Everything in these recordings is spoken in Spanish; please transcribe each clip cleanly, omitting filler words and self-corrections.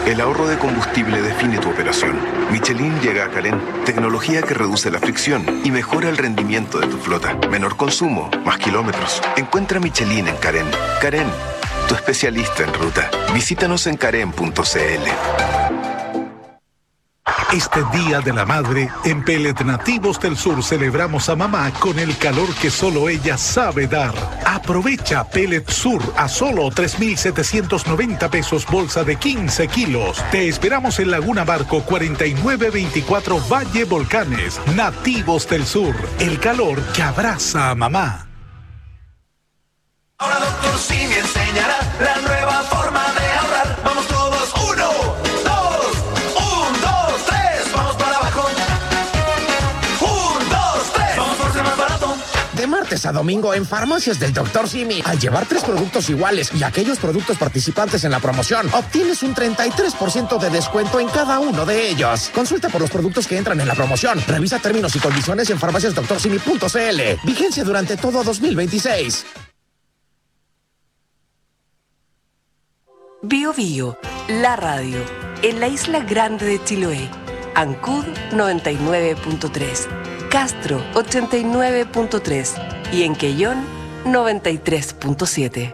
El ahorro de combustible define tu operación. Michelin llega a Carén, tecnología que reduce la fricción y mejora el rendimiento de tu flota. Menor consumo, más kilómetros. Encuentra Michelin en Carén. Carén, tu especialista en ruta. Visítanos en carén.cl. Este Día de la Madre, en Pellet Nativos del Sur celebramos a mamá con el calor que solo ella sabe dar. Aprovecha Pellet Sur a solo 3,790 pesos bolsa de 15 kilos. Te esperamos en Laguna Barco 4924 Valle Volcanes. Nativos del Sur, el calor que abraza a mamá. Ahora Doctor Simi enseñará la nueva forma de ahorrar. Vamos todos, 1, 2, 1, 2, 3, vamos para abajo. 1, 2, 3, vamos por ser más barato. De martes a domingo en Farmacias del Dr. Simi, al llevar 3 productos iguales y aquellos productos participantes en la promoción, obtienes un 33% de descuento en cada uno de ellos. Consulta por los productos que entran en la promoción. Revisa términos y condiciones en farmaciasdoctorsimi.cl. Vigencia durante todo 2026. Bio Bio, la radio, en la isla grande de Chiloé. Ancud 99.3, Castro 89.3 y en Quellón 93.7.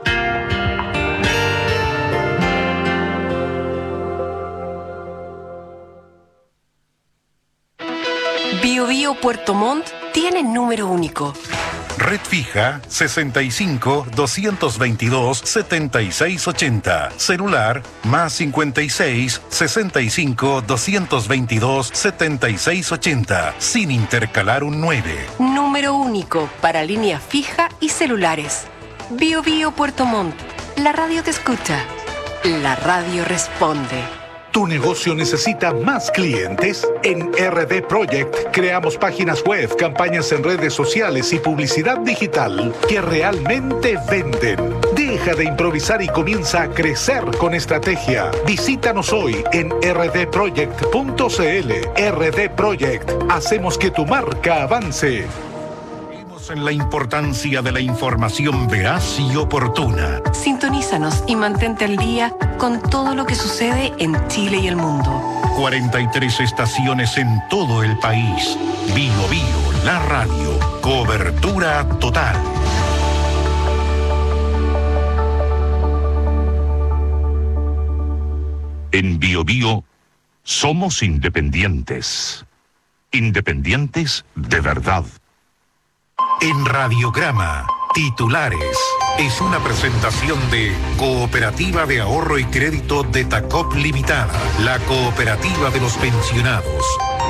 Bio Bio Puerto Montt tiene número único. Red fija 65 222 7680. Celular más 56 65 222 7680. Sin intercalar un 9. Número único para línea fija y celulares. Bio Bio Puerto Montt. La radio te escucha. La radio responde. ¿Tu negocio necesita más clientes? En RD Project creamos páginas web, campañas en redes sociales y publicidad digital que realmente venden. Deja de improvisar y comienza a crecer con estrategia. Visítanos hoy en rdproject.cl. RD Project. Hacemos que tu marca avance. En la importancia de la información veraz y oportuna. Sintonízanos y mantente al día con todo lo que sucede en Chile y el mundo. 43 estaciones en todo el país. Bio Bio, la radio. Cobertura total. En Bio Bio somos independientes. Independientes de verdad. En Radiograma, titulares. Es una presentación de Cooperativa de Ahorro y Crédito de Tacop Limitada, la cooperativa de los pensionados.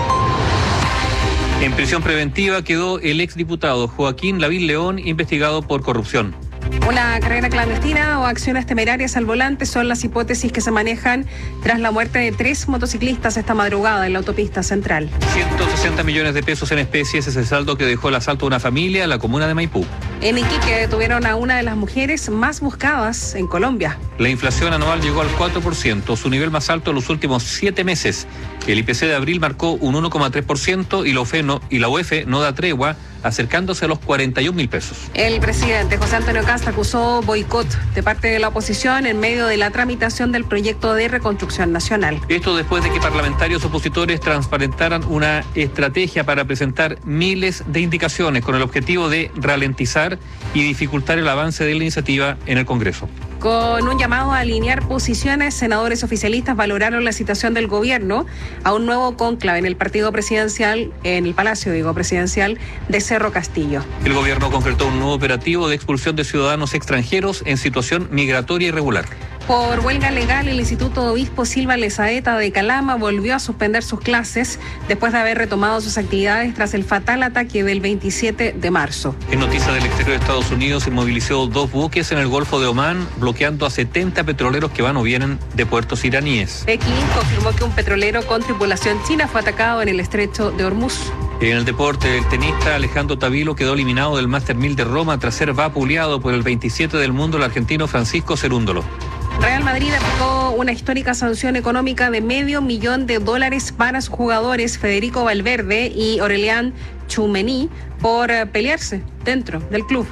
En prisión preventiva quedó el exdiputado Joaquín Lavín León, investigado por corrupción. Una carrera clandestina o acciones temerarias al volante son las hipótesis que se manejan tras la muerte de 3 motociclistas esta madrugada en la autopista central. 160 millones de pesos en especies es el saldo que dejó el asalto a una familia en la comuna de Maipú. En Iquique detuvieron a una de las mujeres más buscadas en Colombia. La inflación anual llegó al 4%, su nivel más alto en los últimos 7 meses. El IPC de abril marcó un 1,3% y la UEF no da tregua, acercándose a los 41.000 pesos. El presidente José Antonio Kast acusó boicot de parte de la oposición en medio de la tramitación del proyecto de reconstrucción nacional. Esto después de que parlamentarios opositores transparentaran una estrategia para presentar miles de indicaciones con el objetivo de ralentizar y dificultar el avance de la iniciativa en el Congreso. Con un llamado a alinear posiciones, senadores oficialistas valoraron la citación del gobierno a un nuevo cónclave en el partido presidencial, en el Palacio, presidencial de Cerro Castillo. El gobierno concretó un nuevo operativo de expulsión de ciudadanos extranjeros en situación migratoria irregular. Por huelga legal, el Instituto Obispo Silva Lezaeta de Calama volvió a suspender sus clases después de haber retomado sus actividades tras el fatal ataque del 27 de marzo. En noticias del exterior de Estados Unidos, se movilizó 2 buques en el Golfo de Omán, bloqueando a 70 petroleros que van o vienen de puertos iraníes. Pekín confirmó que un petrolero con tripulación china fue atacado en el estrecho de Hormuz. En el deporte, el tenista Alejandro Tavilo quedó eliminado del Master 1000 de Roma tras ser vapuleado por el 27 del mundo, el argentino Francisco Cerúndolo. Real Madrid aplicó una histórica sanción económica de $500,000 para sus jugadores Federico Valverde y Aurelian Tchouameni por pelearse dentro del club.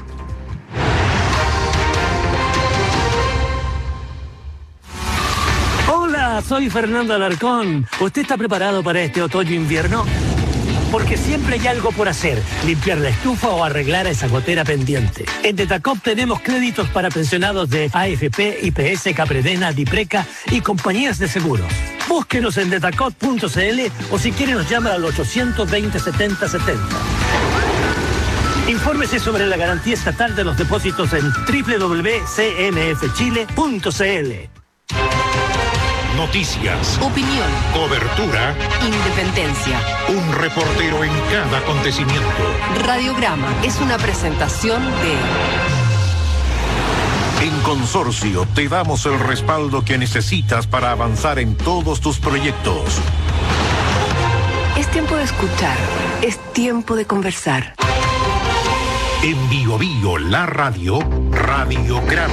Hola, soy Fernando Alarcón. ¿Usted está preparado para este otoño-invierno? Porque siempre hay algo por hacer, limpiar la estufa o arreglar esa gotera pendiente. En Detacop tenemos créditos para pensionados de AFP, IPS, Capredena, Dipreca y compañías de seguros. Búsquenos en detacop.cl o si quiere nos llama al 820-7070. Infórmese sobre la garantía estatal de los depósitos en www.cmfchile.cl. Noticias, Opinión, cobertura, independencia. un reportero en cada acontecimiento. Radiograma es una presentación de... En Consorcio te damos el respaldo que necesitas para avanzar en todos tus proyectos. Es tiempo de escuchar, es tiempo de conversar. En Bio Bio, la radio, Radiograma.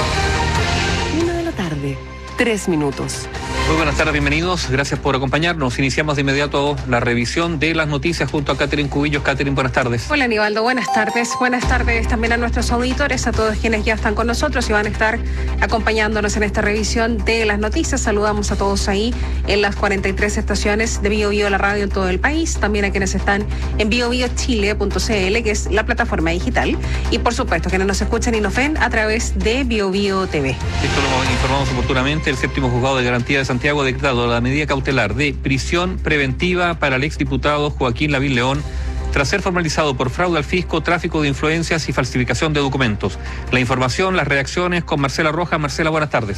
1 de la tarde, 3 minutos. Muy buenas tardes, bienvenidos. Gracias por acompañarnos. Iniciamos de inmediato la revisión de las noticias junto a Catherine Cubillos. Catherine, buenas tardes. Hola, Aníbaldo, buenas tardes. Buenas tardes también a nuestros auditores, a todos quienes ya están con nosotros y van a estar acompañándonos en esta revisión de las noticias. Saludamos a todos ahí en las 43 estaciones de Bio Bio, la radio en todo el país. También a quienes están en biobiochile.cl, que es la plataforma digital. Y por supuesto, quienes nos escuchan y nos ven a través de Bio Bio TV. Esto lo informamos oportunamente. El séptimo juzgado de garantía de Santiago ha decretado la medida cautelar de prisión preventiva para el exdiputado Joaquín Lavín León tras ser formalizado por fraude al fisco, tráfico de influencias y falsificación de documentos. La información, las reacciones con Marcela Rojas. Marcela, buenas tardes.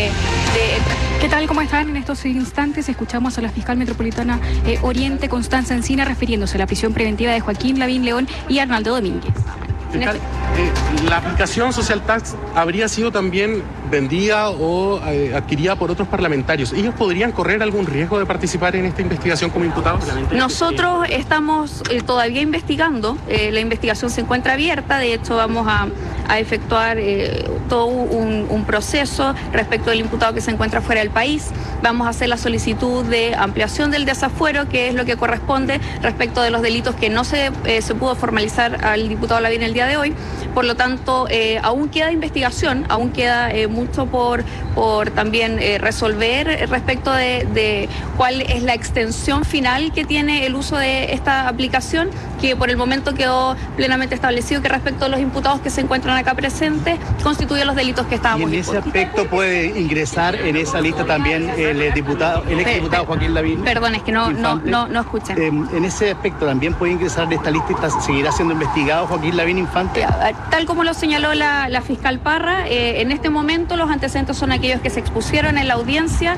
¿Qué tal? ¿Cómo están? En estos instantes escuchamos a la fiscal metropolitana Oriente, Constanza Encina, refiriéndose a la prisión preventiva de Joaquín Lavín León y Arnaldo Domínguez. Fiscal, la aplicación Social Tax habría sido también vendida o adquirida por otros parlamentarios. ¿Ellos podrían correr algún riesgo de participar en esta investigación como imputados? Nosotros estamos todavía investigando. La investigación se encuentra abierta. De hecho, vamos a efectuar todo un proceso respecto del imputado que se encuentra fuera del país. Vamos a hacer la solicitud de ampliación del desafuero, que es lo que corresponde respecto de los delitos que no se pudo formalizar al diputado Lavín el día de hoy. Por lo tanto, aún queda investigación, aún queda mucho por también resolver respecto de cuál es la extensión final que tiene el uso de esta aplicación, que por el momento quedó plenamente establecido que respecto a los imputados que se encuentran acá presentes constituye los delitos que estábamos. ¿Y en ese aspecto puede ingresar en esa lista también el exdiputado Joaquín Lavín? Perdón, es que no escuché. En ese aspecto también puede ingresar en esta lista y seguirá siendo investigado Joaquín Lavín Infante. Tal como lo señaló la fiscal Parra, en este momento los antecedentes son aquellos que se expusieron en la audiencia.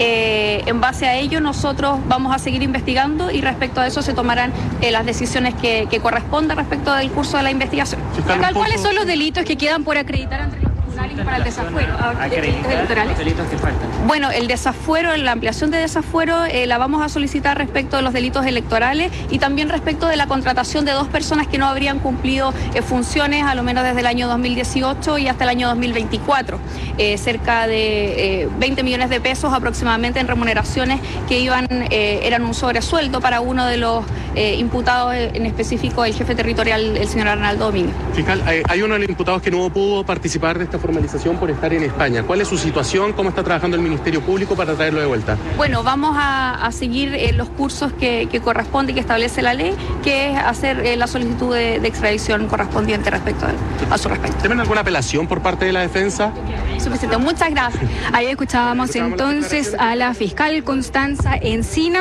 En base a ello nosotros vamos a seguir investigando y respecto a eso se tomarán las decisiones que correspondan respecto del curso de la investigación. Fiscal, ¿cuáles son los delitos que quedan por acreditar ante los tribunales para el desafuero? ¿Los delitos que faltan? Bueno, el desafuero, la ampliación de desafuero la vamos a solicitar respecto de los delitos electorales y también respecto de la contratación de 2 personas que no habrían cumplido funciones a lo menos desde el año 2018 y hasta el año 2024. Cerca de 20 millones de pesos aproximadamente en remuneraciones que eran un sobresueldo para uno de los imputados, en específico el jefe territorial, el señor Arnaldo Domínguez. Fiscal, hay uno de los imputados que no pudo participar de esta formalización por estar en España. ¿Cuál es su situación? ¿Cómo está trabajando el Ministerio Público para traerlo de vuelta? Bueno, vamos a seguir los cursos que corresponde y que establece la ley, que es hacer la solicitud de extradición correspondiente a su respecto. ¿Tienen alguna apelación por parte de la defensa? Suficiente, muchas gracias. Ahí escuchábamos entonces a la fiscal Constanza Encina.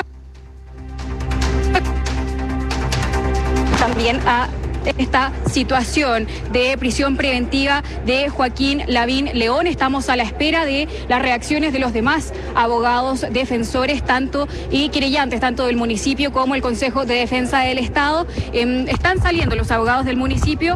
También a esta situación de prisión preventiva de Joaquín Lavín León. Estamos a la espera de las reacciones de los demás abogados defensores y querellantes, tanto del municipio como el Consejo de Defensa del Estado. Están saliendo los abogados del municipio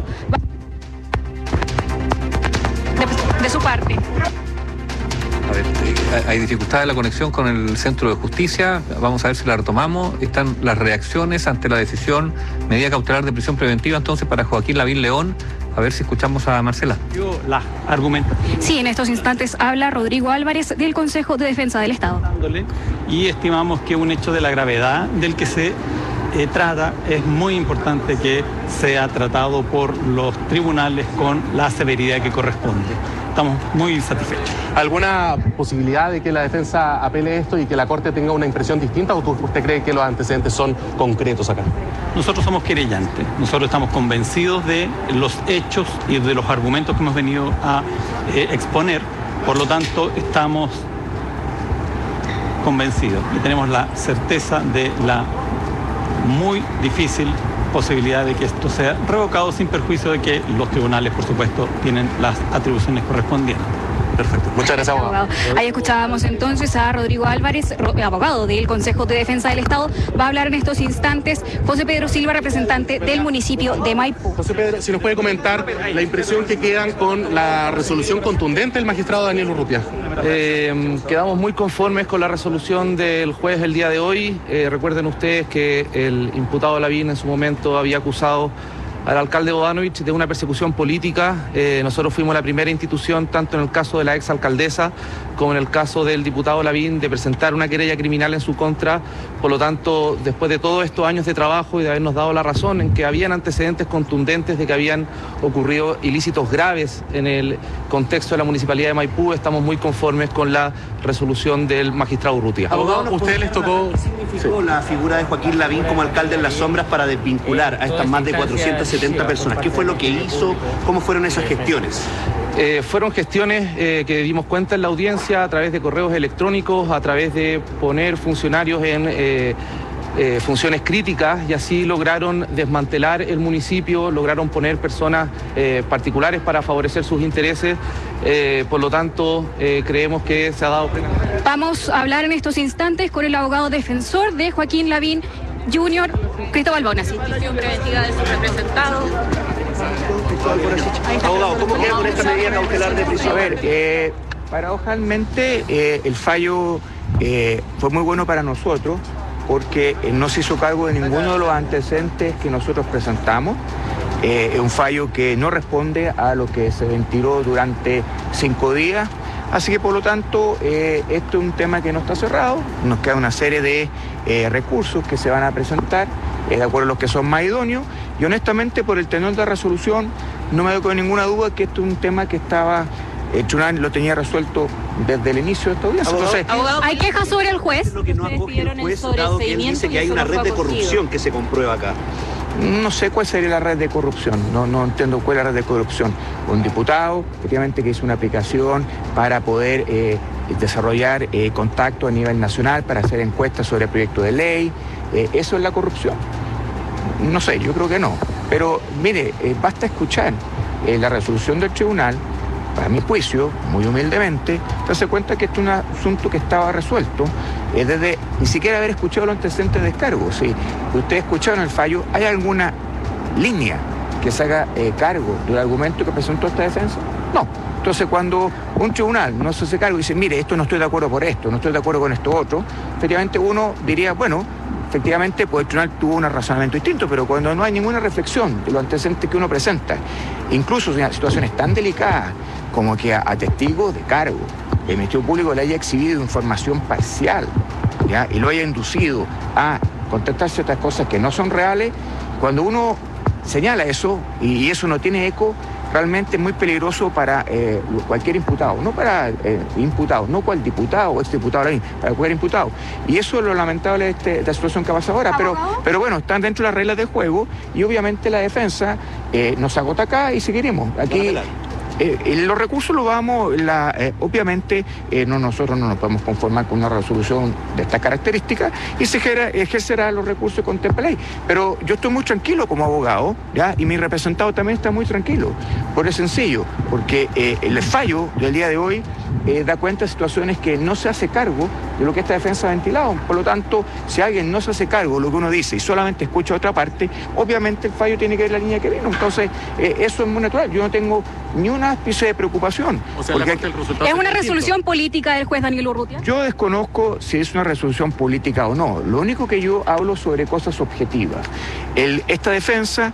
de su parte. A ver, hay dificultad en la conexión con el Centro de Justicia. Vamos a ver si la retomamos. Están las reacciones ante la decisión, medida cautelar de prisión preventiva entonces para Joaquín Lavín León. A ver si escuchamos a Marcela. La argumento. Sí, en estos instantes habla Rodrigo Álvarez del Consejo de Defensa del Estado. Y estimamos que un hecho de la gravedad del que se trata es muy importante que sea tratado por los tribunales con la severidad que corresponde. estamos muy satisfechos. ¿Alguna posibilidad de que la defensa apele esto y que la Corte tenga una impresión distinta o usted cree que los antecedentes son concretos acá? Nosotros somos querellantes, nosotros estamos convencidos de los hechos y de los argumentos que hemos venido a exponer, por lo tanto estamos convencidos y tenemos la certeza de la muy difícil posibilidad de que esto sea revocado sin perjuicio de que los tribunales, por supuesto, tienen las atribuciones correspondientes. Perfecto. Muchas gracias, abogado. Ahí escuchábamos entonces a Rodrigo Álvarez, abogado del Consejo de Defensa del Estado. Va a hablar en estos instantes José Pedro Silva, representante del municipio de Maipú. José Pedro, si nos puede comentar la impresión que quedan con la resolución contundente del magistrado Daniel Urrutia. Quedamos muy conformes con la resolución del juez el día de hoy. Recuerden ustedes que el imputado Lavín en su momento había acusado al alcalde Bodanovich de una persecución política. Nosotros fuimos la primera institución, tanto en el caso de la exalcaldesa como en el caso del diputado Lavín, de presentar una querella criminal en su contra. Por lo tanto, después de todos estos años de trabajo y de habernos dado la razón en que habían antecedentes contundentes de que habían ocurrido ilícitos graves en el contexto de la Municipalidad de Maipú, estamos muy conformes con la resolución del magistrado Urrutia. Abogado, ¿usted les tocó? ¿Qué significó la figura de Joaquín Lavín como alcalde en las sombras para desvincular a estas más de 470 personas? ¿Qué fue lo que hizo? ¿Cómo fueron esas gestiones? Fueron gestiones que dimos cuenta en la audiencia a través de correos electrónicos, a través de poner funcionarios en funciones críticas, y así lograron desmantelar el municipio, lograron poner personas particulares para favorecer sus intereses. Por lo tanto, creemos que se ha dado plena. Vamos a hablar en estos instantes con el abogado defensor de Joaquín Lavín Jr., Cristóbal Bonasi. Institución preventiva de su representado. Abogado, ¿cómo queda con esta medida cautelar de prisión? A ver, paradojalmente el fallo fue muy bueno para nosotros porque no se hizo cargo de ninguno de los antecedentes que nosotros presentamos. Es un fallo que no responde a lo que se ventiló durante 5 días. Así que por lo tanto, esto es un tema que no está cerrado. Nos queda una serie de recursos que se van a presentar de acuerdo a los que son más idóneos. Y honestamente, por el tenor de la resolución, no me doy con ninguna duda que esto es un tema que estaba, el tribunal lo tenía resuelto desde el inicio de esta audiencia. Entonces, ¿hay quejas sobre el juez? ¿Qué es lo que no acoge el juez, dado que él dice que hay una red de corrupción que se comprueba acá? No sé cuál sería la red de corrupción, no entiendo cuál es la red de corrupción. Un diputado, efectivamente, que hizo una aplicación para poder desarrollar contacto a nivel nacional, para hacer encuestas sobre el proyecto de ley. ¿Eso es la corrupción? No sé, yo creo que no. Pero mire, basta escuchar la resolución del tribunal, para mi juicio, muy humildemente, darse cuenta que esto es un asunto que estaba resuelto desde ni siquiera haber escuchado los antecedentes de descargo. Si ustedes escucharon el fallo, ¿hay alguna línea que se haga cargo del argumento que presentó esta defensa? No. Entonces, cuando un tribunal no se hace cargo y dice, mire, esto no estoy de acuerdo por esto, no estoy de acuerdo con esto otro, efectivamente uno diría, bueno, efectivamente, pues el tribunal tuvo un razonamiento distinto, pero cuando no hay ninguna reflexión de los antecedentes que uno presenta, incluso en situaciones tan delicadas como que a testigos de cargo, el Ministerio Público le haya exhibido información parcial, ¿ya? Y lo haya inducido a contestar ciertas cosas que no son reales, cuando uno señala eso y eso no tiene eco, realmente es muy peligroso para cualquier imputado, no para imputados, no cual diputado o exdiputado, para cualquier imputado. Y eso es lo lamentable de esta situación que pasa ahora, pero bueno, están dentro de las reglas del juego y obviamente la defensa nos agota acá y seguiremos. Aquí los recursos los vamos, obviamente nosotros no nos podemos conformar con una resolución de estas características y se ejercerá los recursos que contempla la ley. Pero yo estoy muy tranquilo como abogado, ¿ya? Y mi representado también está muy tranquilo, por eso sencillo, porque el fallo del día de hoy da cuenta de situaciones que no se hace cargo de lo que esta defensa ha ventilado. Por lo tanto, si alguien no se hace cargo de lo que uno dice y solamente escucha otra parte, obviamente el fallo tiene que ir en la línea que vino. Entonces, eso es muy natural. Yo no tengo ni una ápice de preocupación. O sea, ¿es una resolución política del juez Daniel Urrutia? Yo desconozco si es una resolución política o no. Lo único que yo hablo sobre cosas objetivas. Esta defensa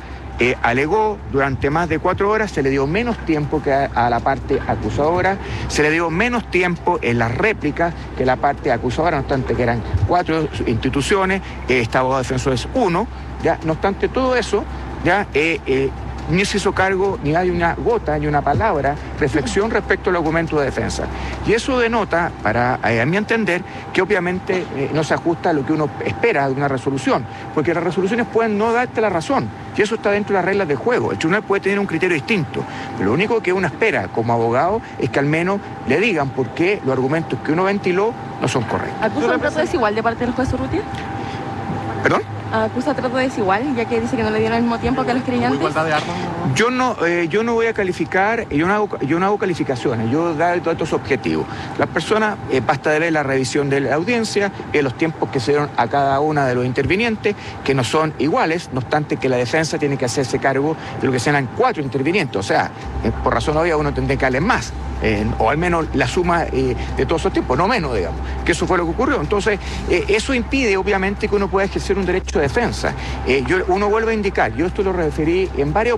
alegó durante más de 4 horas, se le dio menos tiempo que a la parte acusadora, se le dio menos tiempo en las réplicas que la parte acusadora, no obstante que eran 4 instituciones, este abogado defensor es 1, ya, no obstante todo eso, ya ni se hizo cargo, ni hay una gota, ni una palabra, reflexión respecto al argumento de defensa. Y eso denota, para a mi entender, que obviamente no se ajusta a lo que uno espera de una resolución, porque las resoluciones pueden no darte la razón, y eso está dentro de las reglas de juego. El tribunal puede tener un criterio distinto, pero lo único que uno espera como abogado es que al menos le digan por qué los argumentos que uno ventiló no son correctos. ¿Acusa un trato desigual de parte del juez Urrutia? ¿Perdón? ¿Acusa trato desigual, ya que dice que no le dieron el mismo tiempo que los creyentes? ¿Igualdad de armas? Yo no voy a calificar, yo no hago calificaciones, yo doy datos objetivos. Las personas, basta de ver la revisión de la audiencia, los tiempos que se dieron a cada una de los intervinientes, que no son iguales, no obstante que la defensa tiene que hacerse cargo de lo que sean 4 intervinientes, o sea, por razón obvia uno tendría que darle más. O al menos la suma de todos esos tiempos, no menos, digamos, que eso fue lo que ocurrió. Entonces, eso impide, obviamente, que uno pueda ejercer un derecho de defensa. Uno vuelve a indicar, yo esto lo referí en varias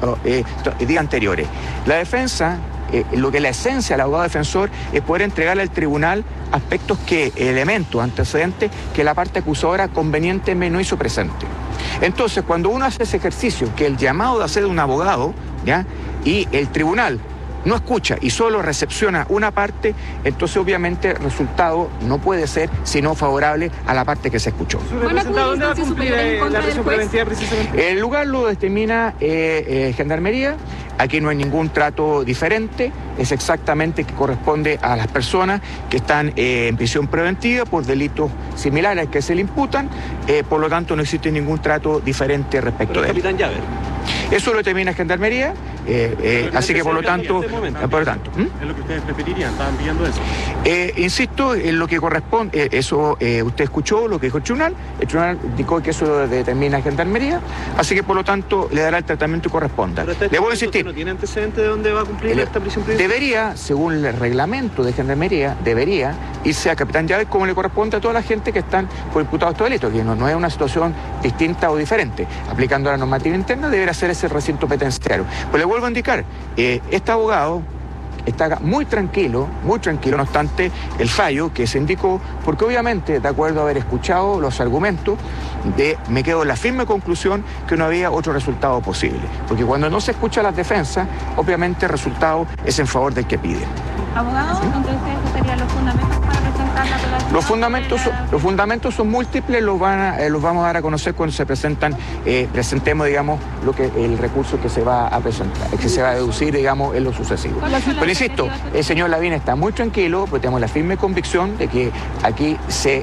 días anteriores. La defensa, lo que la esencia del abogado defensor es poder entregarle al tribunal aspectos elementos, antecedentes, que la parte acusadora convenientemente no hizo presente. Entonces, cuando uno hace ese ejercicio, que el llamado de hacer un abogado, ¿ya? Y el tribunal no escucha y solo recepciona una parte, entonces obviamente el resultado no puede ser sino favorable a la parte que se escuchó. ¿Dónde va a cumplir la prisión preventiva precisamente? El lugar lo determina Gendarmería. Aquí no hay ningún trato diferente, es exactamente que corresponde a las personas que están en prisión preventiva por delitos similares al que se le imputan, por lo tanto no existe ningún trato diferente respecto de él. Capitán Llaver. Eso lo determina Gendarmería, así que por lo tanto... Es lo que ustedes preferirían, estaban pidiendo eso. Insisto, en lo que corresponde, eso usted escuchó lo que dijo el tribunal indicó que eso lo determina Gendarmería, así que por lo tanto le dará el tratamiento que corresponda. Le voy a insistir. ¿No tiene antecedentes de dónde va a cumplir esta prisión preventiva? Debería, según el reglamento de Gendarmería, debería irse a Capitán Llaves como le corresponde a toda la gente que están por imputados de estos delitos, que no es una situación distinta o diferente. Aplicando la normativa interna, debería ser ese recinto penitenciario. Pues le vuelvo a indicar, este abogado está muy tranquilo, no obstante el fallo que se indicó, porque obviamente, de acuerdo a haber escuchado los argumentos, me quedo en la firme conclusión que no había otro resultado posible. Porque cuando no se escucha las defensas, obviamente el resultado es en favor del que pide. Abogado, entonces, ¿cuáles serían los fundamentos para presentar la apelación? Los fundamentos son múltiples, los vamos a dar a conocer cuando se presentemos, digamos, el recurso que se va a presentar, que se va a deducir, digamos, en lo sucesivo. Pero insisto, el señor Lavín está muy tranquilo, porque tenemos la firme convicción de que aquí se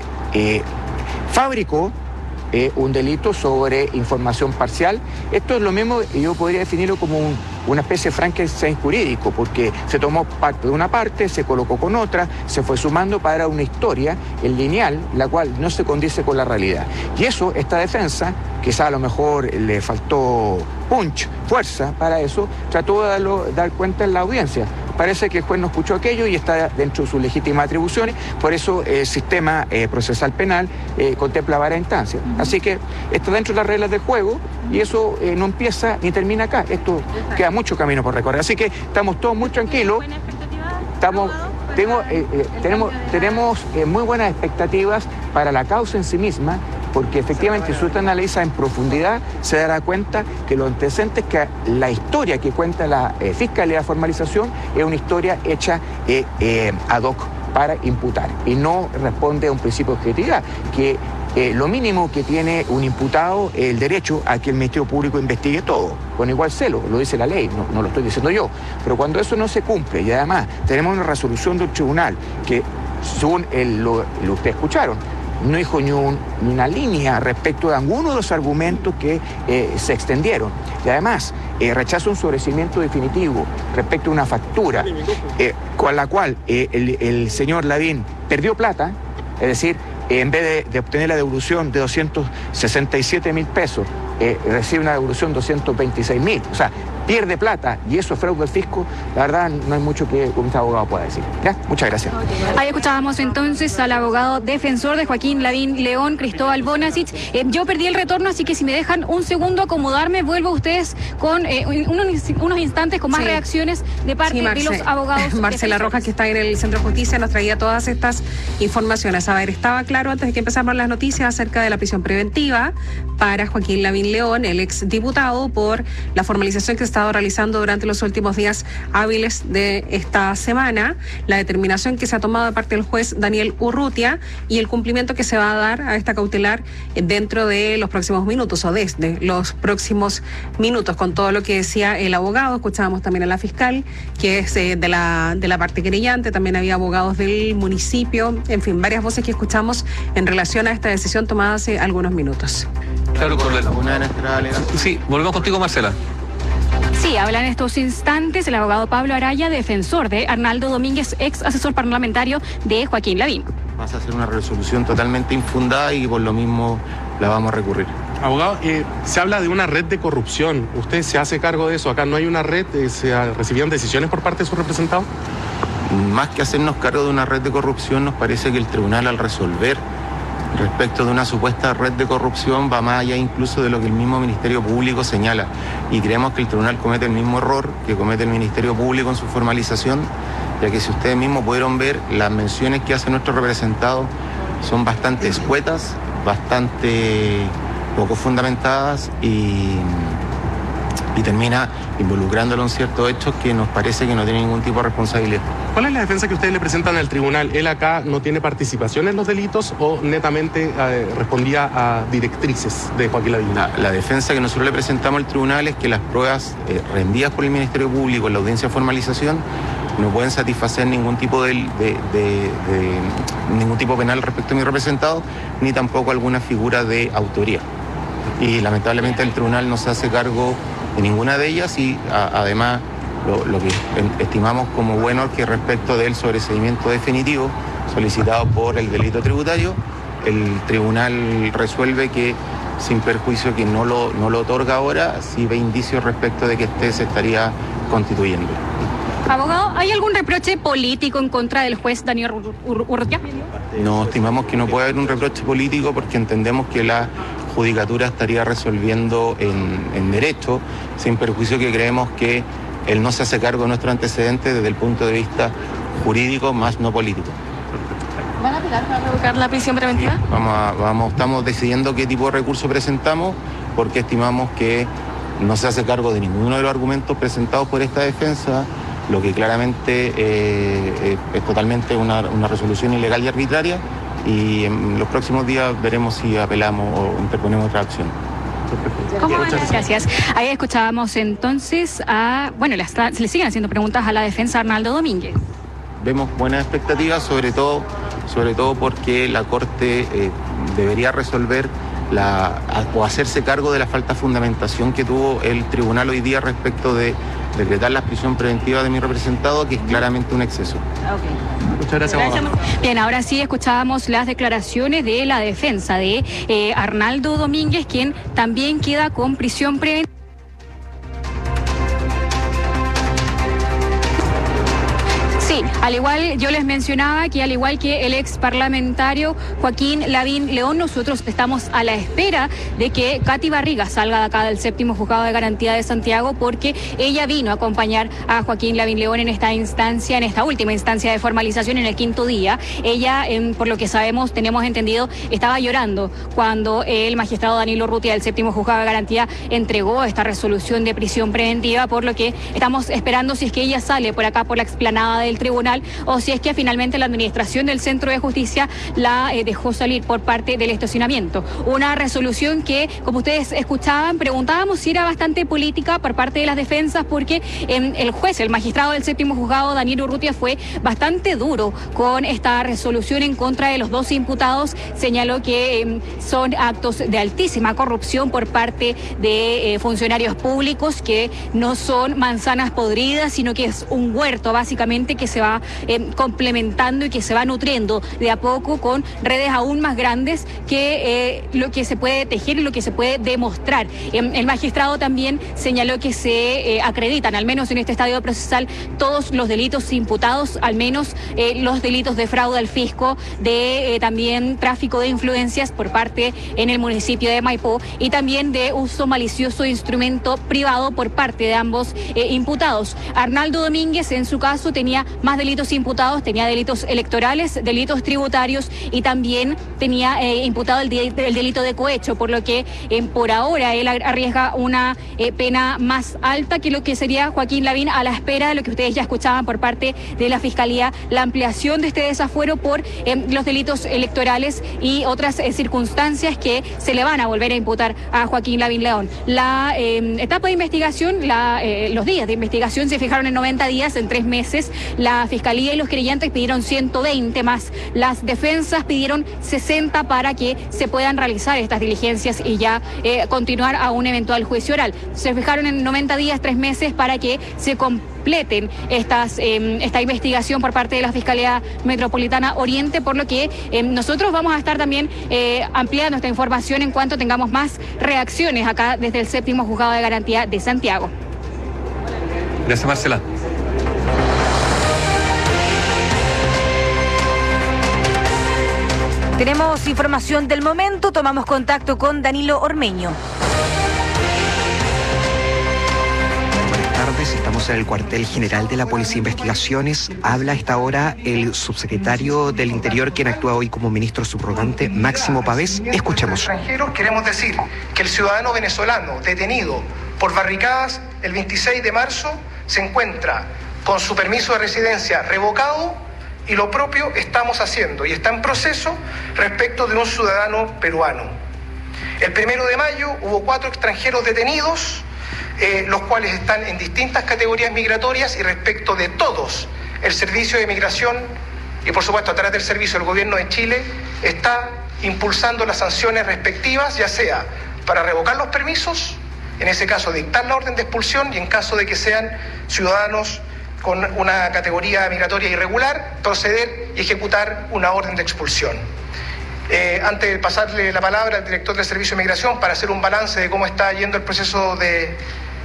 fabricó un delito sobre información parcial. Esto es lo mismo, yo podría definirlo como una especie de Frankenstein jurídico, porque se tomó parte de una parte, se colocó con otra, se fue sumando para una historia en lineal, la cual no se condice con la realidad. Y eso, esta defensa, quizá a lo mejor le faltó punch, fuerza para eso, trató de dar cuenta en la audiencia. Parece que el juez no escuchó aquello y está dentro de sus legítimas atribuciones, por eso el sistema procesal penal contempla varias instancias. Así que está dentro de las reglas del juego y eso no empieza ni termina acá. Esto queda mucho camino por recorrer. Así que estamos todos muy tranquilos. Tenemos muy buenas expectativas para la causa en sí misma, porque efectivamente si usted analiza en profundidad se dará cuenta que los antecedentes, que la historia que cuenta la Fiscalía de Formalización es una historia hecha ad hoc para imputar y no responde a un principio de objetividad, que lo mínimo que tiene un imputado es el derecho a que el Ministerio Público investigue todo, con igual celo, lo dice la ley, no lo estoy diciendo yo. Pero cuando eso no se cumple y además tenemos una resolución del tribunal que, según lo ustedes escucharon, no dijo ni una línea respecto de alguno de los argumentos que se extendieron. Y además, rechaza un sobreseimiento definitivo respecto a una factura con la cual el señor Lavín perdió plata, es decir, en vez de obtener la devolución de 267.000 pesos, recibe una devolución de 226.000. O sea, pierde plata y eso es fraude al fisco, la verdad no hay mucho que un abogado pueda decir. ¿Ya? Muchas gracias. Ahí escuchábamos entonces al abogado defensor de Joaquín Lavín León, Cristóbal Bonasich. Yo perdí el retorno, así que si me dejan un segundo acomodarme, vuelvo a ustedes con unos instantes con más reacciones de parte de los abogados. Marcela Rojas, que está en el Centro de Justicia, nos traía todas estas informaciones. A ver, estaba claro antes de que empezáramos las noticias acerca de la prisión preventiva para Joaquín Lavín León, el exdiputado, por la formalización que se ha estado realizando durante los últimos días hábiles de esta semana, la determinación que se ha tomado de parte del juez Daniel Urrutia y el cumplimiento que se va a dar a esta cautelar dentro de los próximos minutos o desde los próximos minutos, con todo lo que decía el abogado. Escuchábamos también a la fiscal, que es de la parte querellante, también había abogados del municipio, en fin, varias voces que escuchamos en relación a esta decisión tomada hace algunos minutos. Claro, sí, volvemos contigo, Marcela. Sí, habla en estos instantes el abogado Pablo Araya, defensor de Arnaldo Domínguez, ex asesor parlamentario de Joaquín Lavín. Vas a hacer una resolución totalmente infundada y por lo mismo la vamos a recurrir. Abogado, se habla de una red de corrupción. ¿Usted se hace cargo de eso? ¿Acá no hay una red? ¿Se recibieron decisiones por parte de sus representados? Más que hacernos cargo de una red de corrupción, nos parece que el tribunal, al resolver respecto de una supuesta red de corrupción, va más allá incluso de lo que el mismo Ministerio Público señala. Y creemos que el tribunal comete el mismo error que comete el Ministerio Público en su formalización, ya que si ustedes mismos pudieron ver, las menciones que hace nuestro representado son bastante escuetas, bastante poco fundamentadas y termina involucrándolo en ciertos hechos que nos parece que no tiene ningún tipo de responsabilidad. ¿Cuál es la defensa que ustedes le presentan al tribunal? ¿Él acá no tiene participación en los delitos o netamente respondía a directrices de Joaquín Lavín? La defensa que nosotros le presentamos al tribunal es que las pruebas rendidas por el Ministerio Público en la audiencia de formalización no pueden satisfacer ningún tipo ningún tipo penal respecto a mi representado, ni tampoco alguna figura de autoría. Y lamentablemente el tribunal no se hace cargo de ninguna de ellas y además lo que estimamos como bueno es que respecto del sobreseimiento definitivo solicitado por el delito tributario, el tribunal resuelve que sin perjuicio que no lo otorga ahora, sí ve indicios respecto de que se estaría constituyendo. Abogado, ¿hay algún reproche político en contra del juez Daniel Urrutia? No, estimamos que no puede haber un reproche político porque entendemos que la judicatura estaría resolviendo en derecho, sin perjuicio que creemos que él no se hace cargo de nuestro antecedente desde el punto de vista jurídico, más no político. ¿Van a apelar para revocar la prisión preventiva? Estamos decidiendo qué tipo de recurso presentamos porque estimamos que no se hace cargo de ninguno de los argumentos presentados por esta defensa, lo que claramente es totalmente una resolución ilegal y arbitraria, y en los próximos días veremos si apelamos o interponemos otra acción. Gracias. Ahí escuchábamos entonces se le siguen haciendo preguntas a la defensa Arnaldo Domínguez. Vemos buenas expectativas, sobre todo porque la Corte debería resolver o hacerse cargo de la falta de fundamentación que tuvo el tribunal hoy día respecto de decretar la prisión preventiva de mi representado, que es claramente un exceso. Okay. Muchas gracias, abogado. Bien, ahora sí escuchábamos las declaraciones de la defensa de Arnaldo Domínguez, quien también queda con prisión preventiva. Sí, al igual yo les mencionaba que al igual que el ex parlamentario Joaquín Lavín León, nosotros estamos a la espera de que Katy Barriga salga de acá del séptimo juzgado de garantía de Santiago, porque ella vino a acompañar a Joaquín Lavín León en esta última instancia de formalización en el quinto día. Ella, por lo que sabemos, tenemos entendido, estaba llorando cuando el magistrado Danilo Urrutia del séptimo juzgado de garantía entregó esta resolución de prisión preventiva, por lo que estamos esperando si es que ella sale por acá por la explanada del tribunal o si es que finalmente la administración del Centro de Justicia la dejó salir por parte del estacionamiento. Una resolución que, como ustedes escuchaban, preguntábamos si era bastante política por parte de las defensas, porque el juez, el magistrado del séptimo juzgado, Daniel Urrutia, fue bastante duro con esta resolución en contra de los dos imputados. Señaló que son actos de altísima corrupción por parte de funcionarios públicos, que no son manzanas podridas, sino que es un huerto básicamente que se va complementando y que se va nutriendo de a poco con redes aún más grandes que lo que se puede tejer y lo que se puede demostrar. El magistrado también señaló que se acreditan, al menos en este estadio procesal, todos los delitos imputados, al menos los delitos de fraude al fisco, de también tráfico de influencias por parte en el municipio de Maipú y también de uso malicioso de instrumento privado por parte de ambos imputados. Arnaldo Domínguez, en su caso, tenía más delitos imputados, tenía delitos electorales, delitos tributarios y también tenía imputado el delito de cohecho, por lo que por ahora él arriesga una pena más alta que lo que sería Joaquín Lavín, a la espera de lo que ustedes ya escuchaban por parte de la Fiscalía, la ampliación de este desafuero por los delitos electorales y otras circunstancias que se le van a volver a imputar a Joaquín Lavín León. La etapa de investigación, los días de investigación se fijaron en 90 días, en 3 meses. La Fiscalía y los creyentes pidieron 120 más. Las defensas pidieron 60 para que se puedan realizar estas diligencias y ya continuar a un eventual juicio oral. Se fijaron en 90 días, 3 meses para que se completen esta investigación por parte de la Fiscalía Metropolitana Oriente, por lo que nosotros vamos a estar también ampliando esta información en cuanto tengamos más reacciones acá desde el 7º Juzgado de Garantía de Santiago. Gracias, Marcela. Tenemos información del momento, tomamos contacto con Danilo Ormeño. Estamos en el cuartel general de la Policía de Investigaciones. Habla a esta hora el subsecretario del Interior, quien actúa hoy como ministro subrogante, Máximo Pavés. Escuchemos. Queremos decir que el ciudadano venezolano detenido por barricadas el 26 de marzo se encuentra con su permiso de residencia revocado, y lo propio estamos haciendo y está en proceso respecto de un ciudadano peruano. El 1 de mayo hubo 4 extranjeros detenidos, los cuales están en distintas categorías migratorias, y respecto de todos, el Servicio de Migración y por supuesto a través del servicio del Gobierno de Chile está impulsando las sanciones respectivas, ya sea para revocar los permisos, en ese caso dictar la orden de expulsión, y en caso de que sean ciudadanos con una categoría migratoria irregular, proceder y ejecutar una orden de expulsión. Antes de pasarle la palabra al director del Servicio de Migración para hacer un balance de cómo está yendo el proceso de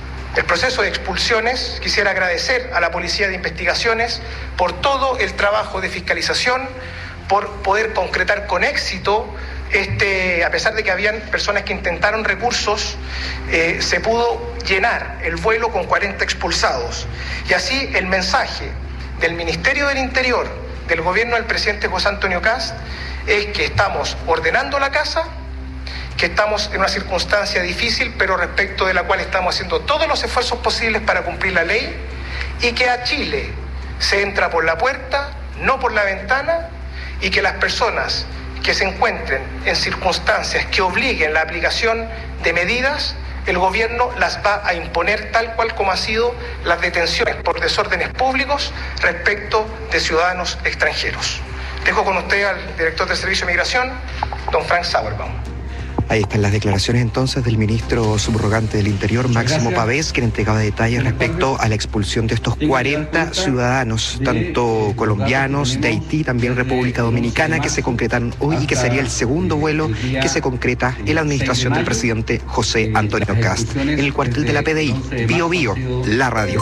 expulsiones, quisiera agradecer a la Policía de Investigaciones por todo el trabajo de fiscalización, por poder concretar con éxito a pesar de que habían personas que intentaron recursos, se pudo llenar el vuelo con 40 expulsados. Y así el mensaje del Ministerio del Interior, del gobierno del presidente José Antonio Kast, es que estamos ordenando la casa, que estamos en una circunstancia difícil, pero respecto de la cual estamos haciendo todos los esfuerzos posibles para cumplir la ley, y que a Chile se entra por la puerta, no por la ventana, y que las personas que se encuentren en circunstancias que obliguen la aplicación de medidas, el gobierno las va a imponer tal cual como ha sido las detenciones por desórdenes públicos respecto de ciudadanos extranjeros. Dejo con usted al director del Servicio de Migración, don Frank Sauerbaum. Ahí están las declaraciones entonces del ministro subrogante del Interior, Máximo Pavés, quien entregaba detalles respecto a la expulsión de estos 40 ciudadanos, tanto colombianos, de Haití, también República Dominicana, que se concretan hoy y que sería el segundo vuelo que se concreta en la administración del presidente José Antonio Kast. En el cuartel de la PDI, Bio Bio, la radio.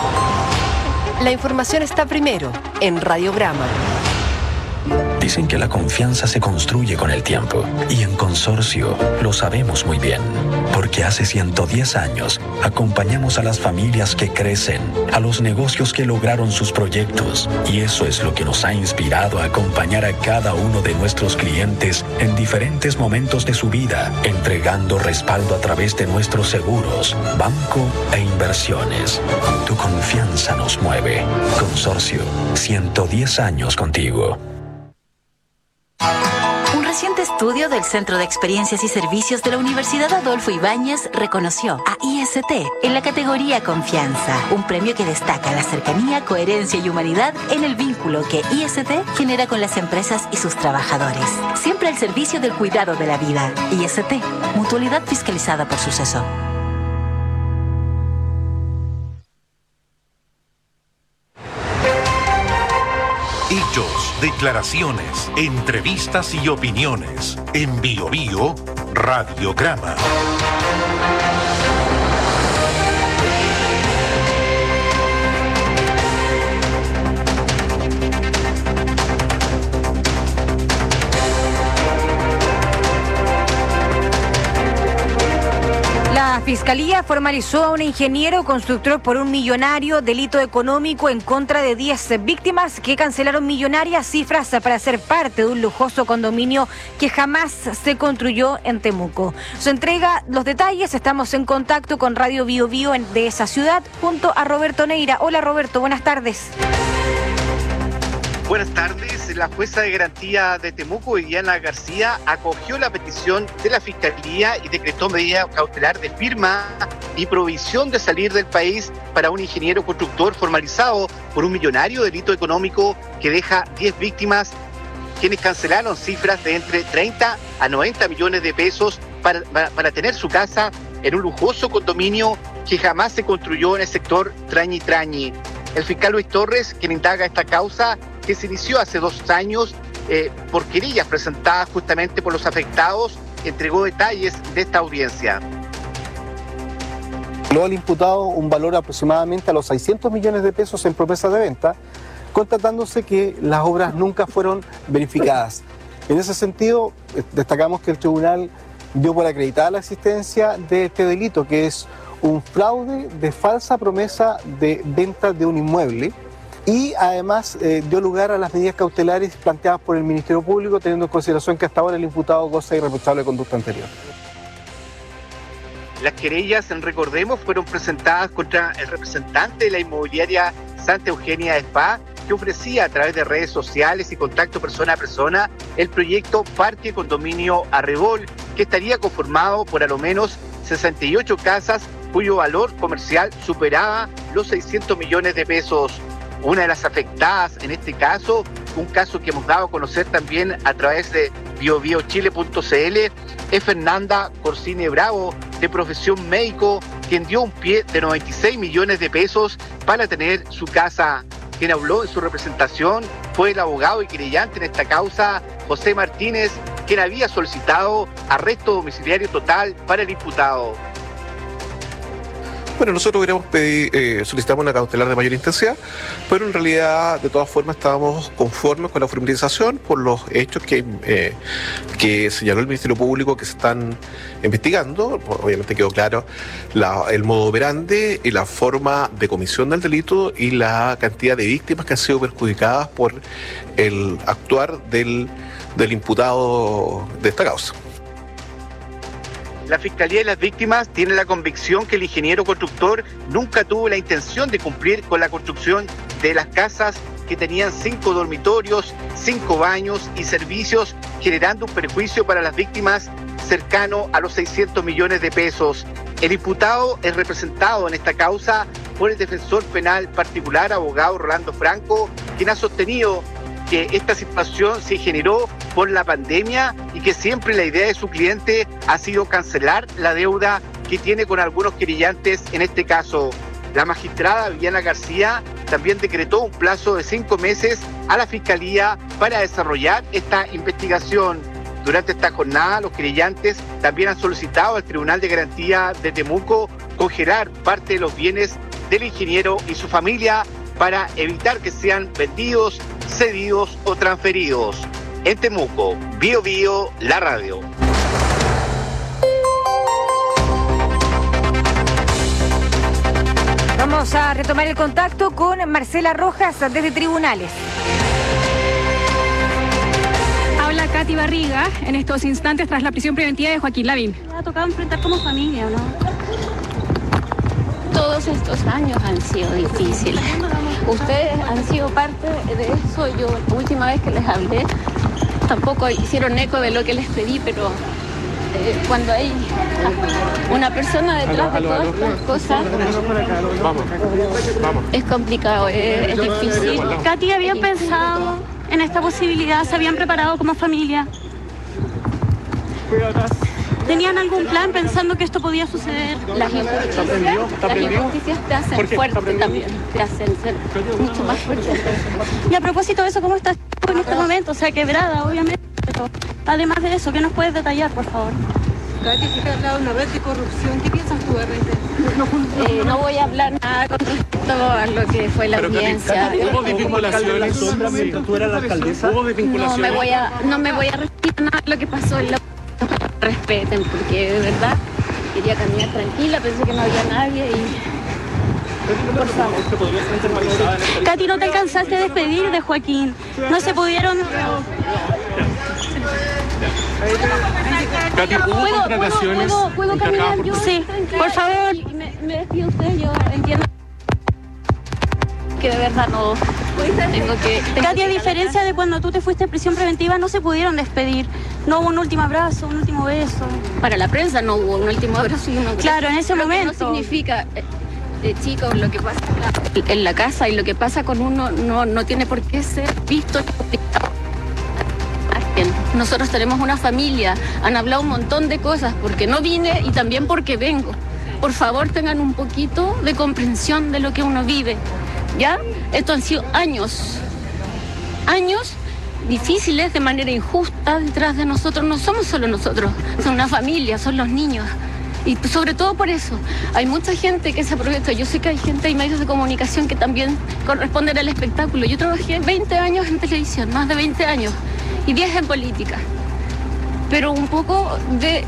La información está primero en Radiograma. Dicen que la confianza se construye con el tiempo, y en Consorcio lo sabemos muy bien, porque hace 110 años acompañamos a las familias que crecen, a los negocios que lograron sus proyectos, y eso es lo que nos ha inspirado a acompañar a cada uno de nuestros clientes en diferentes momentos de su vida, entregando respaldo a través de nuestros seguros, banco e inversiones. Tu confianza nos mueve. Consorcio, 110 años contigo. Un reciente estudio del Centro de Experiencias y Servicios de la Universidad Adolfo Ibáñez reconoció a IST en la categoría Confianza, un premio que destaca la cercanía, coherencia y humanidad en el vínculo que IST genera con las empresas y sus trabajadores. Siempre al servicio del cuidado de la vida. IST, mutualidad fiscalizada por Suceso. Hechos, declaraciones, entrevistas y opiniones. En Bio Bio, Radiograma. La Fiscalía formalizó a un ingeniero constructor por un millonario delito económico en contra de 10 víctimas que cancelaron millonarias cifras para ser parte de un lujoso condominio que jamás se construyó en Temuco. Se entrega los detalles, estamos en contacto con Radio Bio Bio de esa ciudad junto a Roberto Neira. Hola Roberto, buenas tardes. Buenas tardes. La jueza de garantía de Temuco, Viviana García, acogió la petición de la Fiscalía y decretó medida cautelar de firma y prohibición de salir del país para un ingeniero constructor formalizado por un millonario delito económico que deja 10 víctimas, quienes cancelaron cifras de entre 30 a 90 millones de pesos para tener su casa en un lujoso condominio que jamás se construyó en el sector Trañi Trañi. El fiscal Luis Torres, quien indaga esta causa, que se inició hace 2 años por querellas presentadas justamente por los afectados, entregó detalles de esta audiencia. Luego al imputado un valor aproximadamente a los 600 millones de pesos en promesas de venta, constatándose que las obras nunca fueron verificadas. En ese sentido, destacamos que el tribunal dio por acreditada la existencia de este delito, que es un fraude de falsa promesa de venta de un inmueble, y además dio lugar a las medidas cautelares planteadas por el Ministerio Público, teniendo en consideración que hasta ahora el imputado goza de irreprochable conducta anterior. Las querellas, recordemos, fueron presentadas contra el representante de la inmobiliaria Santa Eugenia Spa, que ofrecía a través de redes sociales y contacto persona a persona el proyecto Parque Condominio Arrebol, que estaría conformado por a lo menos 68 casas cuyo valor comercial superaba los 600 millones de pesos. Una de las afectadas en este caso, un caso que hemos dado a conocer también a través de biobiochile.cl, es Fernanda Corsine Bravo, de profesión médico, quien dio un pie de 96 millones de pesos para tener su casa. Quien habló en su representación fue el abogado y querellante en esta causa, José Martínez, quien había solicitado arresto domiciliario total para el imputado. Bueno, nosotros solicitamos una cautelar de mayor intensidad, pero en realidad, de todas formas, estábamos conformes con la formalización por los hechos que señaló el Ministerio Público que se están investigando. Obviamente quedó claro el modo operandi y la forma de comisión del delito y la cantidad de víctimas que han sido perjudicadas por el actuar del imputado de esta causa. La Fiscalía y las víctimas tienen la convicción que el ingeniero constructor nunca tuvo la intención de cumplir con la construcción de las casas que tenían 5 dormitorios, 5 baños y servicios, generando un perjuicio para las víctimas cercano a los 600 millones de pesos. El imputado es representado en esta causa por el defensor penal particular, abogado Rolando Franco, quien ha sostenido que esta situación se generó por la pandemia y que siempre la idea de su cliente ha sido cancelar la deuda que tiene con algunos querellantes en este caso. La magistrada Viviana García también decretó un plazo de 5 meses a la Fiscalía para desarrollar esta investigación. Durante esta jornada, los querellantes también han solicitado al Tribunal de Garantía de Temuco congelar parte de los bienes del ingeniero y su familia para evitar que sean vendidos, cedidos o transferidos. En Temuco, Bio Bio, la radio. Vamos a retomar el contacto con Marcela Rojas desde Tribunales. Habla Katy Barriga en estos instantes tras la prisión preventiva de Joaquín Lavín. Me ha tocado enfrentar como familia, ¿no? Todos estos años han sido difíciles. Ustedes han sido parte de eso. Yo la última vez que les hablé tampoco hicieron eco de lo que les pedí, pero cuando hay una persona detrás de todas estas cosas, es complicado, es difícil. Katy, ¿habían pensado en esta posibilidad? ¿Se habían preparado como familia? ¿Tenían algún plan pensando que esto podía suceder? Las injusticias te hacen fuerte también, te hacen ser mucho más fuerte. Y a propósito de eso, ¿cómo estás en este momento? O sea, quebrada, obviamente, pero además de eso, ¿qué nos puedes detallar, por favor? Katy, se ha hablado de una red de corrupción. ¿Qué piensas tú de red? No voy a hablar nada con respecto a lo que fue la audiencia. ¿Hubo desvinculaciones? ¿Tú eras la alcaldesa? ¿Hubo desvinculaciones? No me voy a referir a nada de lo que pasó en la... Respeten, porque de verdad quería caminar tranquila, pensé que no había nadie y... Por favor. Katy, no te alcanzaste a despedir de Joaquín. No se pudieron... Katy, ¿hubo contrataciones? ¿Puedo caminar yo? Sí, por favor. Y me despido usted, yo entiendo que de verdad no tengo que... Katy, a diferencia de cuando tú te fuiste a prisión preventiva, no se pudieron despedir. No hubo un último abrazo, un último beso. Para la prensa no hubo un último abrazo y un último... Claro, en ese momento. No significa... chicos, lo que pasa en la casa y lo que pasa con uno no tiene por qué ser visto ni publicado. Nosotros tenemos una familia, han hablado un montón de cosas porque no vine y también porque vengo. Por favor, tengan un poquito de comprensión de lo que uno vive, ¿ya? Esto han sido años difíciles de manera injusta detrás de nosotros. No somos solo nosotros, son una familia, son los niños. Y sobre todo por eso, hay mucha gente que se aprovecha. Yo sé que hay gente y medios de comunicación que también corresponden al espectáculo. Yo trabajé 20 años en televisión, más de 20 años, y 10 en política. Pero un poco de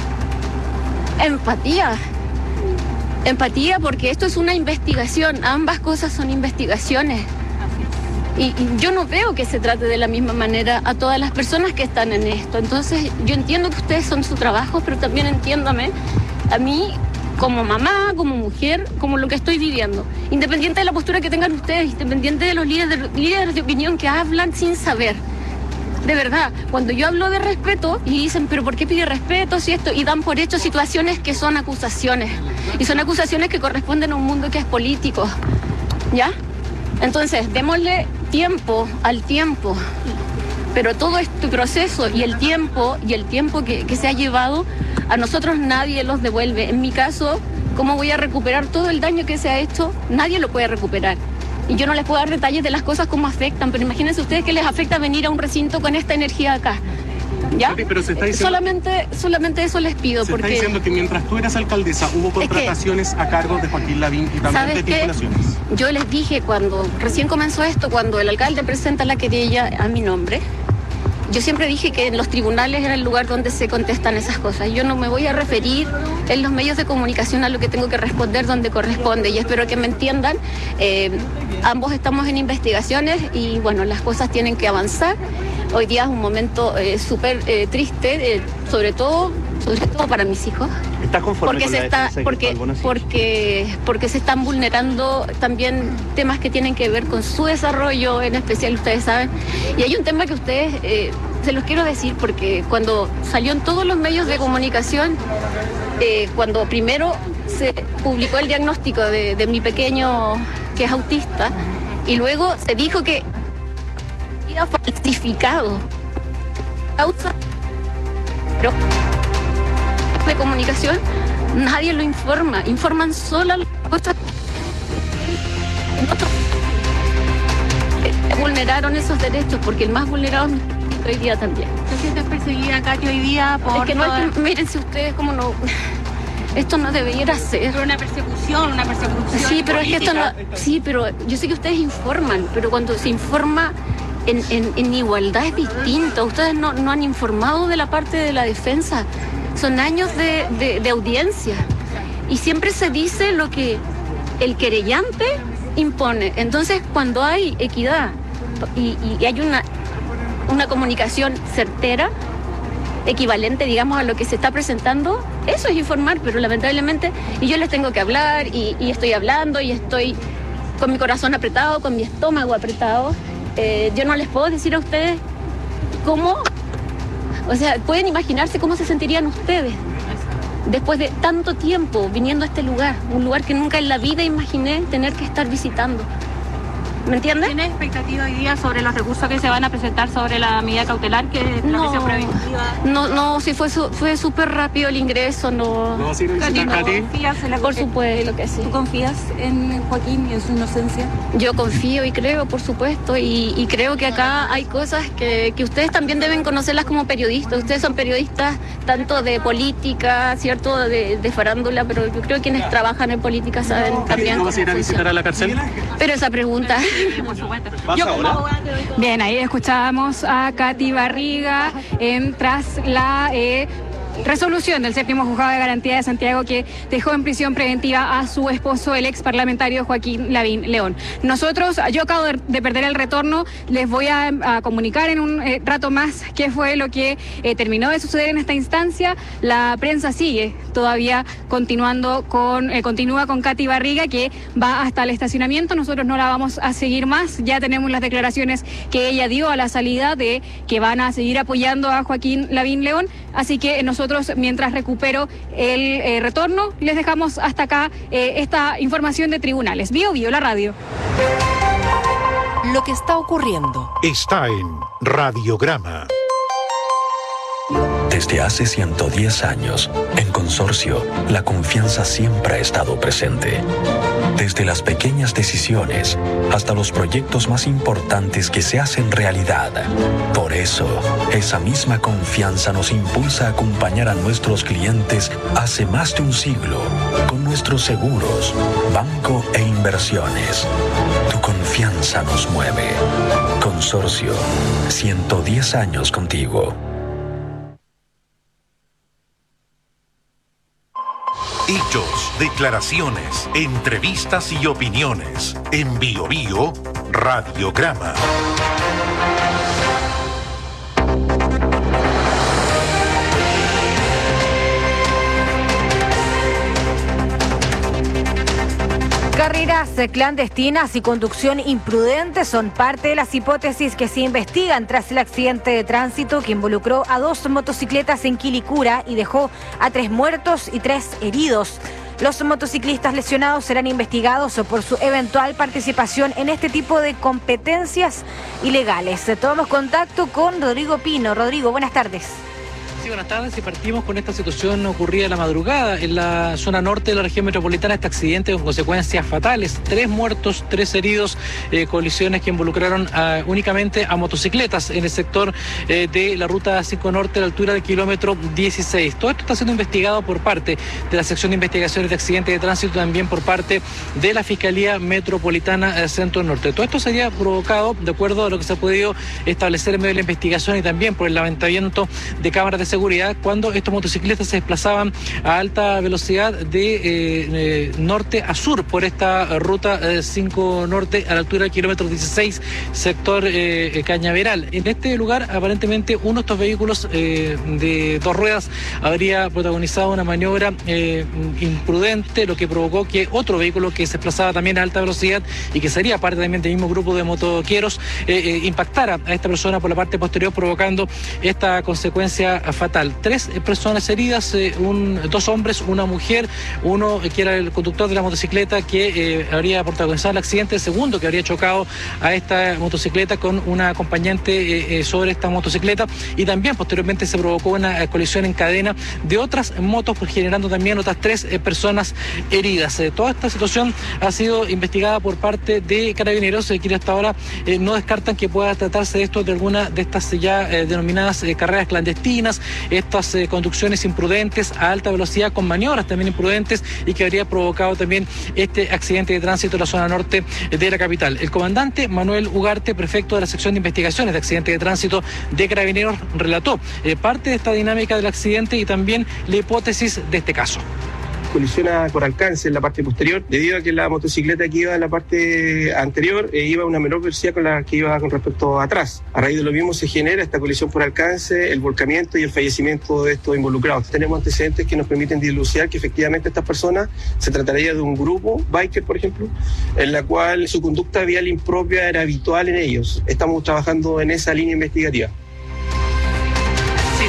empatía. Empatía porque esto es una investigación, ambas cosas son investigaciones. Y yo no veo que se trate de la misma manera a todas las personas que están en esto. Entonces yo entiendo que ustedes son su trabajo, pero también entiéndame a mí como mamá, como mujer, como lo que estoy viviendo. Independiente de la postura que tengan ustedes, independiente de los líderes de opinión que hablan sin saber. De verdad, cuando yo hablo de respeto y dicen, pero ¿por qué pide respeto si esto? Y dan por hecho situaciones que son acusaciones. Y son acusaciones que corresponden a un mundo que es político. ¿Ya? Entonces, démosle tiempo al tiempo. Pero todo este proceso y el tiempo que se ha llevado, a nosotros nadie los devuelve. En mi caso, ¿cómo voy a recuperar todo el daño que se ha hecho? Nadie lo puede recuperar. Y yo no les puedo dar detalles de las cosas como afectan, pero imagínense ustedes que les afecta venir a un recinto con esta energía acá. ¿Ya? Sí, pero se está diciendo, solamente eso les pido. Está diciendo que mientras tú eras alcaldesa hubo contrataciones a cargo de Joaquín Lavín y también desvinculaciones. Yo les dije cuando recién comenzó esto, cuando el alcalde presenta la querella a mi nombre, yo siempre dije que en los tribunales era el lugar donde se contestan esas cosas. Yo no me voy a referir en los medios de comunicación a lo que tengo que responder donde corresponde y espero que me entiendan. Ambos estamos en investigaciones y bueno, las cosas tienen que avanzar. Hoy día es un momento súper triste, sobre todo para mis hijos. ¿Estás conforme porque con se la está, defensa porque se están vulnerando también temas que tienen que ver con su desarrollo, en especial ustedes saben. Y hay un tema que ustedes, se los quiero decir, porque cuando salió en todos los medios de comunicación, cuando primero se publicó el diagnóstico de mi pequeño que es autista, y luego se dijo que había falsificado causa, pero de comunicación nadie lo informan solo las cosas que vulneraron esos derechos, porque el más vulnerado es hoy día también. ¿Te sientes perseguida, Katy, hoy día por...? Es que no, mírense ustedes cómo no... Esto no debería ser. Pero una persecución Sí, pero política. Es que esto no... Sí, pero yo sé que ustedes informan, pero cuando se informa en igualdad es distinto. Ustedes no han informado de la parte de la defensa. Son años de audiencia. Y siempre se dice lo que el querellante impone. Entonces, cuando hay equidad y hay una comunicación certera, equivalente, digamos, a lo que se está presentando, eso es informar, pero lamentablemente, y yo les tengo que hablar, y estoy hablando, y estoy con mi corazón apretado, con mi estómago apretado. Yo no les puedo decir a ustedes cómo, o sea, pueden imaginarse cómo se sentirían ustedes después de tanto tiempo viniendo a este lugar, un lugar que nunca en la vida imaginé tener que estar visitando. ¿Me entiendes? ¿Tienes expectativa hoy día sobre los recursos que se van a presentar sobre la medida cautelar que es la prisión preventiva? No, si fue súper rápido el ingreso, no. ¿No vas a ir a visitar, Katy? ¿Confías en Por supuesto que sí. ¿Tú confías en Joaquín y en su inocencia? Yo confío y creo, por supuesto, y creo que acá hay cosas que ustedes también deben conocerlas como periodistas. Ustedes son periodistas tanto de política, ¿cierto?, de farándula, pero yo creo que quienes trabajan en política saben también. ¿No vas a ir a visitar a la cárcel? Pero esa pregunta. Bien, ahí escuchábamos a Katy Barriga tras la resolución del séptimo juzgado de garantía de Santiago que dejó en prisión preventiva a su esposo, el ex parlamentario Joaquín Lavín León. Yo acabo de perder el retorno, les voy a comunicar en un rato más qué fue lo que terminó de suceder en esta instancia. La prensa sigue todavía continúa con Katy Barriga, que va hasta el estacionamiento. Nosotros no la vamos a seguir más, ya tenemos las declaraciones que ella dio a la salida de que van a seguir apoyando a Joaquín Lavín León, así que nosotros, mientras recupero el retorno, les dejamos hasta acá esta información de tribunales. Bio, la radio. Lo que está ocurriendo está en Radiograma. Desde hace 110 años, en Consorcio, la confianza siempre ha estado presente. Desde las pequeñas decisiones hasta los proyectos más importantes que se hacen realidad. Por eso, esa misma confianza nos impulsa a acompañar a nuestros clientes hace más de un siglo con nuestros seguros, banco e inversiones. Tu confianza nos mueve. Consorcio, 110 años contigo. Hechos, declaraciones, entrevistas y opiniones. En Bio Bio, Radiograma. Carreras clandestinas y conducción imprudente son parte de las hipótesis que se investigan tras el accidente de tránsito que involucró a 2 motocicletas en Quilicura y dejó a 3 muertos y 3 heridos. Los motociclistas lesionados serán investigados por su eventual participación en este tipo de competencias ilegales. Tomamos contacto con Rodrigo Pino. Rodrigo, buenas tardes. Sí, buenas tardes, y partimos con esta situación ocurrida la madrugada en la zona norte de la región metropolitana. Este accidente con consecuencias fatales, 3 muertos, 3 heridos, colisiones que involucraron únicamente a motocicletas en el sector de la ruta 5 norte a la altura del kilómetro 16. Todo esto está siendo investigado por parte de la sección de investigaciones de accidentes de tránsito, también por parte de la Fiscalía Metropolitana Centro Norte. Todo esto sería provocado, de acuerdo a lo que se ha podido establecer en medio de la investigación y también por el levantamiento de cámaras de seguridad, cuando estos motociclistas se desplazaban a alta velocidad de norte a sur por esta ruta 5 norte a la altura del kilómetro 16, sector Cañaveral. En este lugar, aparentemente, uno de estos vehículos de 2 ruedas habría protagonizado una maniobra imprudente, lo que provocó que otro vehículo que se desplazaba también a alta velocidad y que sería parte también del mismo grupo de motoqueros impactara a esta persona por la parte posterior, provocando esta consecuencia fatal. 3 personas heridas, 2 hombres, una mujer, uno que era el conductor de la motocicleta que habría protagonizado el accidente, el segundo que habría chocado a esta motocicleta con una acompañante sobre esta motocicleta, y también posteriormente se provocó una colisión en cadena de otras motos, generando también otras 3 personas heridas. Toda esta situación ha sido investigada por parte de Carabineros, que hasta ahora no descartan que pueda tratarse de esto de alguna de estas ya denominadas carreras clandestinas, estas conducciones imprudentes a alta velocidad con maniobras también imprudentes, y que habría provocado también este accidente de tránsito en la zona norte de la capital. El comandante Manuel Ugarte, prefecto de la sección de investigaciones de accidentes de tránsito de Carabineros, relató parte de esta dinámica del accidente y también la hipótesis de este caso. Colisiona por alcance en la parte posterior, debido a que la motocicleta que iba en la parte anterior iba a una menor velocidad con la que iba con respecto a atrás. A raíz de lo mismo se genera esta colisión por alcance, el volcamiento y el fallecimiento de estos involucrados. Tenemos antecedentes que nos permiten dilucidar que efectivamente estas personas se trataría de un grupo, biker por ejemplo, en la cual su conducta vial impropia era habitual en ellos. Estamos trabajando en esa línea investigativa.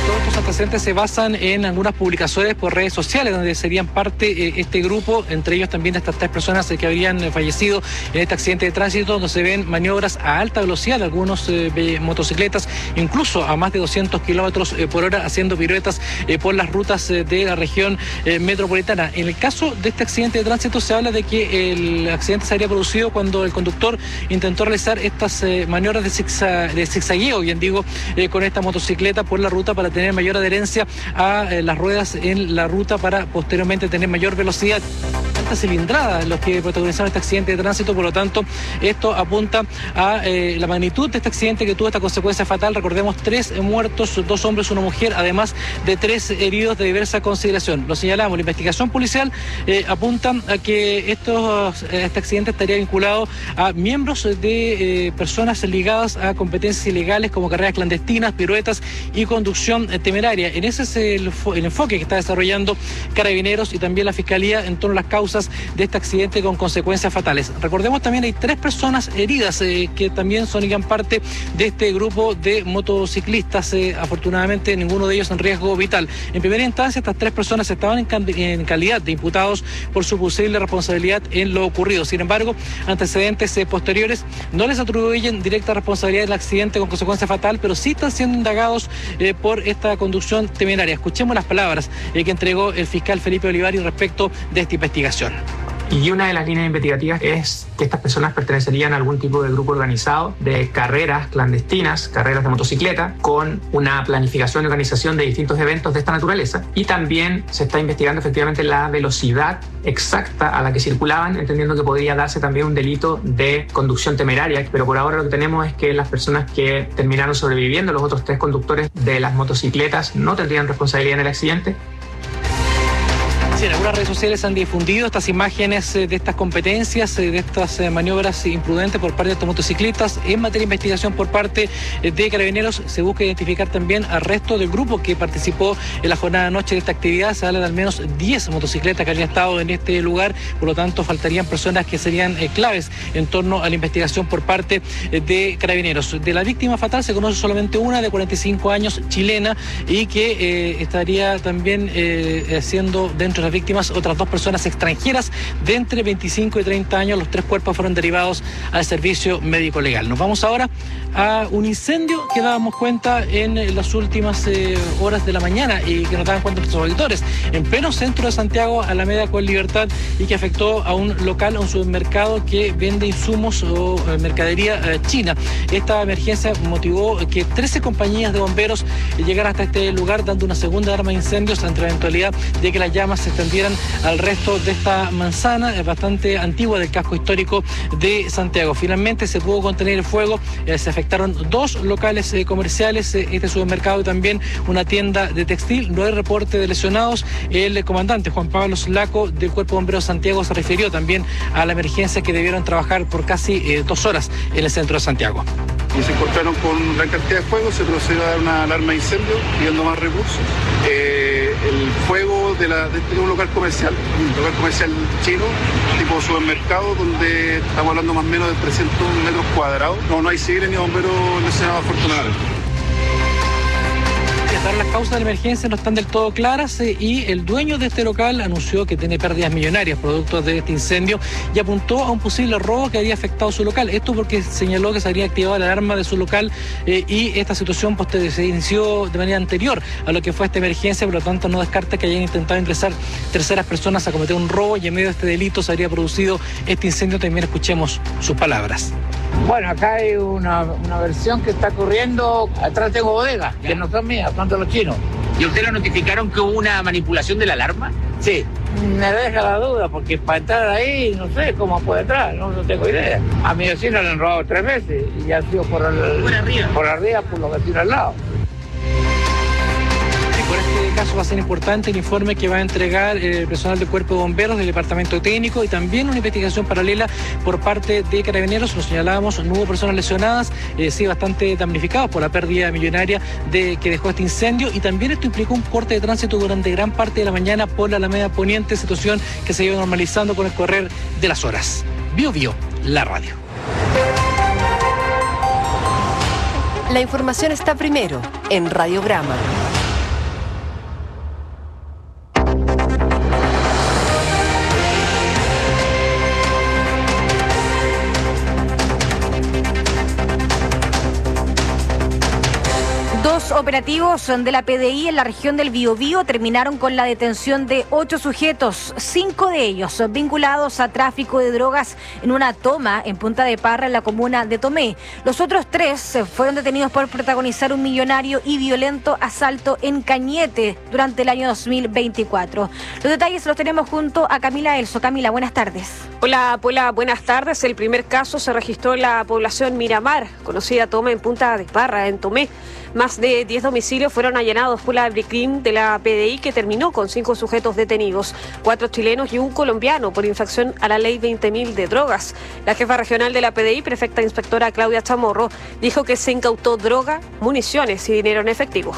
Todos estos antecedentes se basan en algunas publicaciones por redes sociales donde serían parte este grupo, entre ellos también estas 3 personas que habrían fallecido en este accidente de tránsito, donde se ven maniobras a alta velocidad de algunos motocicletas, incluso a más de 200 kilómetros por hora, haciendo piruetas por las rutas de la región metropolitana. En el caso de este accidente de tránsito se habla de que el accidente se habría producido cuando el conductor intentó realizar estas maniobras de zigzagueo, bien digo, con esta motocicleta por la ruta para tener mayor adherencia a las ruedas en la ruta para posteriormente tener mayor velocidad. Alta cilindrada los que protagonizaron este accidente de tránsito, por lo tanto esto apunta a la magnitud de este accidente que tuvo esta consecuencia fatal. Recordemos 3 muertos, 2 hombres, 1 mujer, además de 3 heridos de diversa consideración. Lo señalamos, la investigación policial apunta a que este accidente estaría vinculado a miembros de personas ligadas a competencias ilegales como carreras clandestinas, piruetas y conducción temeraria. En ese es el enfoque que está desarrollando Carabineros y también la Fiscalía en torno a las causas de este accidente con consecuencias fatales. Recordemos también hay 3 personas heridas que también son parte de este grupo de motociclistas. Afortunadamente ninguno de ellos en riesgo vital. En primera instancia estas 3 personas estaban en calidad de imputados por su posible responsabilidad en lo ocurrido. Sin embargo, antecedentes posteriores no les atribuyen directa responsabilidad del accidente con consecuencia fatal, pero sí están siendo indagados por esta conducción temeraria. Escuchemos las palabras que entregó el fiscal Felipe Olivari respecto de esta investigación. Y una de las líneas investigativas es que estas personas pertenecerían a algún tipo de grupo organizado de carreras clandestinas, carreras de motocicleta, con una planificación y organización de distintos eventos de esta naturaleza. Y también se está investigando efectivamente la velocidad exacta a la que circulaban, entendiendo que podría darse también un delito de conducción temeraria. Pero por ahora lo que tenemos es que las personas que terminaron sobreviviendo, los otros 3 conductores de las motocicletas, no tendrían responsabilidad en el accidente. Sí, en algunas redes sociales han difundido estas imágenes de estas competencias, de estas maniobras imprudentes por parte de estos motociclistas. En materia de investigación por parte de Carabineros se busca identificar también al resto del grupo que participó en la jornada de noche de esta actividad. Se habla de al menos 10 motocicletas que habrían estado en este lugar, por lo tanto faltarían personas que serían claves en torno a la investigación por parte de Carabineros. De la víctima fatal se conoce solamente una de 45 años, chilena, y que estaría también siendo dentro de las víctimas otras 2 personas extranjeras de entre 25 y 30 años. Los 3 cuerpos fueron derivados al servicio médico legal. Nos vamos ahora a un incendio que dábamos cuenta en las últimas horas de la mañana y que nos daban cuenta nuestros auditores en pleno centro de Santiago, Alameda con Libertad, y que afectó a un local, a un supermercado que vende insumos o mercadería china. Esta emergencia motivó que 13 compañías de bomberos llegaran hasta este lugar, dando una segunda alarma de incendios ante la eventualidad de que las llamas se extendieran al resto de esta manzana bastante antigua del casco histórico de Santiago. Finalmente se pudo contener el fuego, se afectaron 2 locales comerciales, este supermercado y también una tienda de textil. No hay reporte de lesionados. El comandante Juan Pablo Slaco del Cuerpo de Bomberos Santiago se refirió también a la emergencia que debieron trabajar por casi 2 horas en el centro de Santiago. Y se encontraron con gran cantidad de fuego, se procedió a dar una alarma de incendio pidiendo más recursos. El fuego de un local comercial chino, tipo supermercado, donde estamos hablando más o menos de 300 metros cuadrados. No hay civiles ni bomberos lesionados, afortunadamente. Las causas de la emergencia no están del todo claras y el dueño de este local anunció que tiene pérdidas millonarias producto de este incendio y apuntó a un posible robo que había afectado su local. Esto porque señaló que se habría activado la alarma de su local y esta situación se inició de manera anterior a lo que fue esta emergencia, por lo tanto no descarta que hayan intentado ingresar terceras personas a cometer un robo y en medio de este delito se habría producido este incendio. También escuchemos sus palabras. Bueno, acá hay una versión que está corriendo. Atrás tengo bodegas, que no son mías, son de los chinos. ¿Y a usted lo notificaron que hubo una manipulación de la alarma? Sí. Me deja la duda, porque para entrar ahí, no sé cómo puede entrar, no tengo idea. A mi vecino le han robado 3 veces y ha sido por arriba, por los vecinos al lado. Por este caso va a ser importante el informe que va a entregar el personal del Cuerpo de Bomberos, del Departamento Técnico y también una investigación paralela por parte de Carabineros. Lo señalábamos, no hubo personas lesionadas, sí bastante damnificados por la pérdida millonaria que dejó este incendio, y también esto implicó un corte de tránsito durante gran parte de la mañana por la Alameda Poniente, situación que se iba normalizando con el correr de las horas. Bio, la radio. La información está primero en Radiograma. 2 operativos de la PDI en la región del Biobío terminaron con la detención de 8 sujetos, 5 de ellos vinculados a tráfico de drogas en una toma en Punta de Parra, en la comuna de Tomé. Los otros 3 fueron detenidos por protagonizar un millonario y violento asalto en Cañete durante el año 2024. Los detalles los tenemos junto a Camila Elso. Camila, buenas tardes. Hola, Pola, buenas tardes. El primer caso se registró en la población Miramar, conocida toma en Punta de Parra, en Tomé. Más de 10 domicilios fueron allanados por la BRICRIM de la PDI, que terminó con 5 sujetos detenidos, 4 chilenos y un colombiano por infracción a la ley 20.000 de drogas. La jefa regional de la PDI, prefecta inspectora Claudia Chamorro, dijo que se incautó droga, municiones y dinero en efectivo.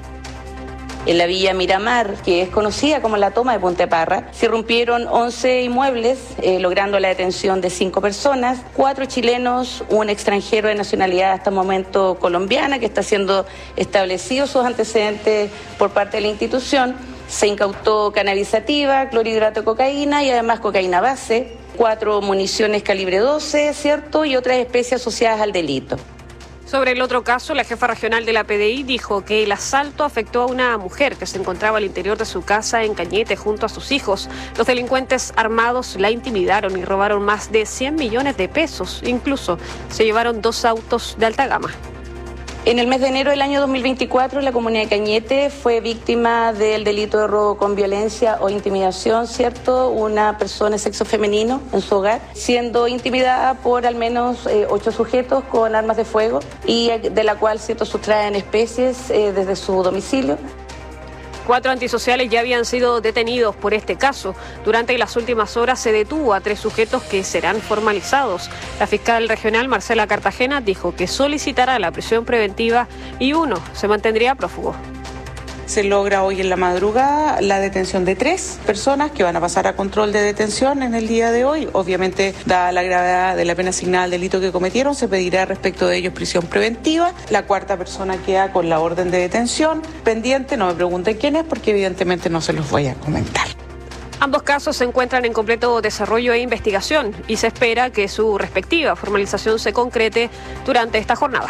En la villa Miramar, que es conocida como la toma de Punta de Parra, se irrumpieron 11 inmuebles, logrando la detención de 5 personas, 4 chilenos, un extranjero de nacionalidad hasta el momento colombiana, que está siendo establecido sus antecedentes por parte de la institución. Se incautó cannabis sativa, clorhidrato de cocaína y además cocaína base, 4 municiones calibre 12, ¿cierto? Y otras especies asociadas al delito. Sobre el otro caso, la jefa regional de la PDI dijo que el asalto afectó a una mujer que se encontraba al interior de su casa en Cañete junto a sus hijos. Los delincuentes armados la intimidaron y robaron más de 100 millones de pesos. Incluso se llevaron 2 autos de alta gama. En el mes de enero del año 2024, la comunidad de Cañete fue víctima del delito de robo con violencia o intimidación, ¿cierto? Una persona de sexo femenino en su hogar, siendo intimidada por al menos 8 sujetos con armas de fuego y de la cual, ¿cierto?, sustraen especies desde su domicilio. 4 antisociales ya habían sido detenidos por este caso. Durante las últimas horas se detuvo a 3 sujetos que serán formalizados. La fiscal regional Marcela Cartagena dijo que solicitará la prisión preventiva y 1 se mantendría prófugo. Se logra hoy en la madrugada la detención de 3 personas que van a pasar a control de detención en el día de hoy. Obviamente, dada la gravedad de la pena asignada al delito que cometieron, se pedirá respecto de ellos prisión preventiva. La 4ª persona queda con la orden de detención pendiente. No me pregunten quién es, porque evidentemente no se los voy a comentar. Ambos casos se encuentran en completo desarrollo e investigación y se espera que su respectiva formalización se concrete durante esta jornada.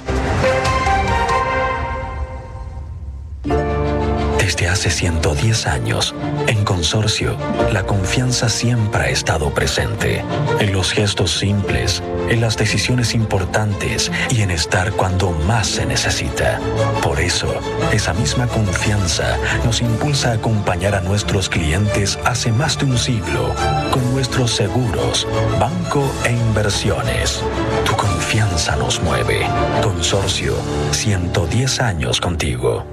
Desde hace 110 años, en Consorcio, la confianza siempre ha estado presente. En los gestos simples, en las decisiones importantes y en estar cuando más se necesita. Por eso, esa misma confianza nos impulsa a acompañar a nuestros clientes hace más de un siglo con nuestros seguros, banco e inversiones. Tu confianza nos mueve. Consorcio, 110 años contigo.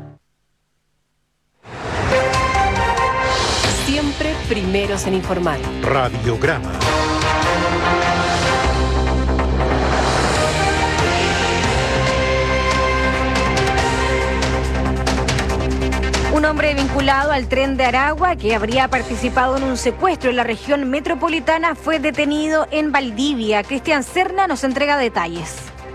Siempre primeros en informar. Radiograma. Un hombre vinculado al tren de Aragua, que habría participado en un secuestro en la región metropolitana, fue detenido en Valdivia. Cristian Serna nos entrega detalles.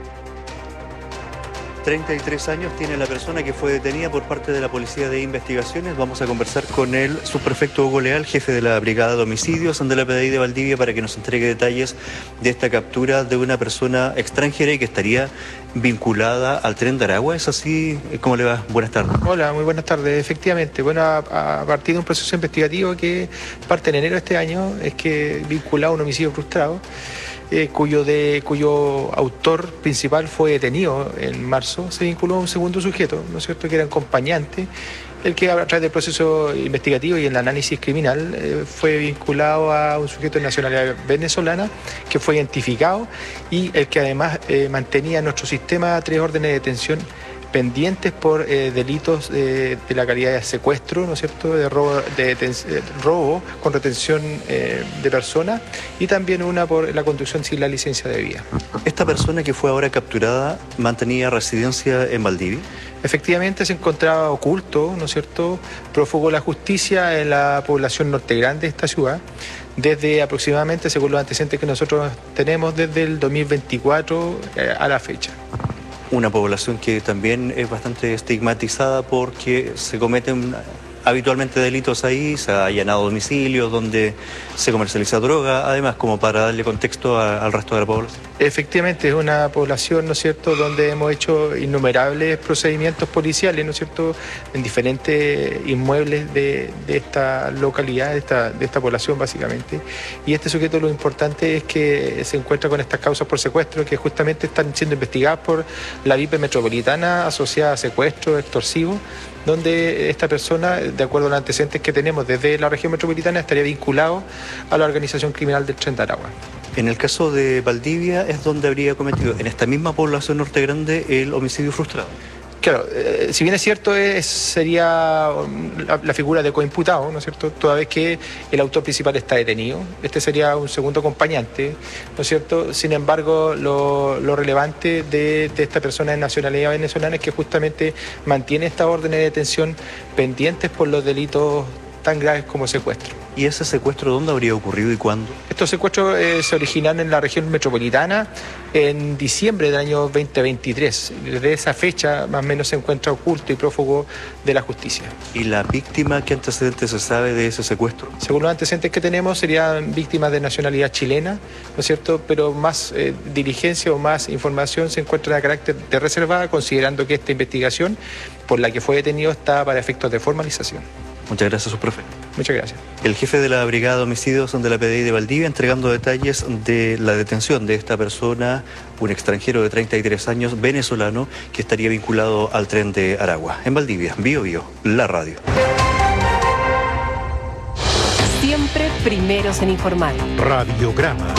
33 años tiene la persona que fue detenida por parte de la Policía de Investigaciones. Vamos a conversar con el subprefecto Hugo Leal, jefe de la Brigada de Homicidios de la PDI de Valdivia, para que nos entregue detalles de esta captura de una persona extranjera y que estaría vinculada al tren de Aragua. ¿Es así? ¿Cómo le va? Buenas tardes. Hola, muy buenas tardes. Efectivamente, bueno, a partir de un proceso investigativo que parte en enero de este año, es que vinculado a un homicidio frustrado, cuyo autor principal fue detenido en marzo, se vinculó a un segundo sujeto, ¿no es cierto?, que era acompañante, el que a través del proceso investigativo y el análisis criminal fue vinculado a un sujeto de nacionalidad venezolana que fue identificado y el que además mantenía en nuestro sistema 3 órdenes de detención pendientes por delitos de la calidad de secuestro, ¿no es cierto?, de robo con retención de personas y también una por la conducción sin la licencia de vía. ¿Esta persona que fue ahora capturada mantenía residencia en Valdivia? Efectivamente se encontraba oculto, ¿no es cierto?, prófugo de la justicia en la población norte grande de esta ciudad, desde aproximadamente, según los antecedentes que nosotros tenemos, desde el 2024 a la fecha. Una población que también es bastante estigmatizada porque se cometen habitualmente delitos ahí, se ha allanado domicilios donde se comercializa droga, además como para darle contexto al resto de la población. Efectivamente, es una población, ¿no es cierto?, donde hemos hecho innumerables procedimientos policiales, ¿no es cierto?, en diferentes inmuebles de esta localidad, de esta población básicamente. Y este sujeto, lo importante es que se encuentra con estas causas por secuestro que justamente están siendo investigadas por la VIP metropolitana asociada a secuestro extorsivo, donde esta persona, de acuerdo a los antecedentes que tenemos desde la región metropolitana, estaría vinculado a la organización criminal del Tren de Aragua. En el caso de Valdivia es donde habría cometido, en esta misma población Norte Grande, el homicidio frustrado. Claro, si bien es cierto, sería la figura de coimputado, ¿no es cierto?, toda vez que el autor principal está detenido. Este sería un segundo acompañante, ¿no es cierto? Sin embargo, lo relevante de esta persona de nacionalidad venezolana es que justamente mantiene estas órdenes de detención pendientes por los delitos tan graves como secuestro. ¿Y ese secuestro dónde habría ocurrido y cuándo? Estos secuestros se originaron en la región metropolitana en diciembre del año 2023. Desde esa fecha más o menos se encuentra oculto y prófugo de la justicia. ¿Y la víctima, qué antecedentes se sabe de ese secuestro? Según los antecedentes que tenemos, serían víctimas de nacionalidad chilena, ¿no es cierto?, pero más diligencia o más información se encuentra de carácter de reservada, considerando que esta investigación por la que fue detenido está para efectos de formalización. Muchas gracias, subprofe. Muchas gracias. El jefe de la Brigada de Homicidios de la PDI de Valdivia entregando detalles de la detención de esta persona, un extranjero de 33 años, venezolano, que estaría vinculado al Tren de Aragua. En Valdivia, Bio Bio, la radio. Siempre primeros en informar. Radiograma.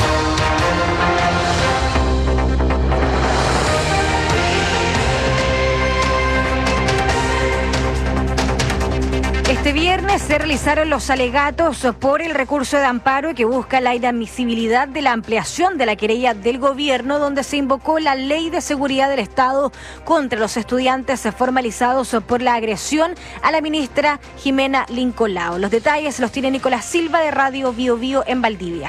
Este viernes se realizaron los alegatos por el recurso de amparo que busca la inadmisibilidad de la ampliación de la querella del gobierno, donde se invocó la Ley de Seguridad del Estado contra los estudiantes formalizados por la agresión a la ministra Jimena Lincolao. Los detalles los tiene Nicolás Silva de Radio Bio Bio en Valdivia.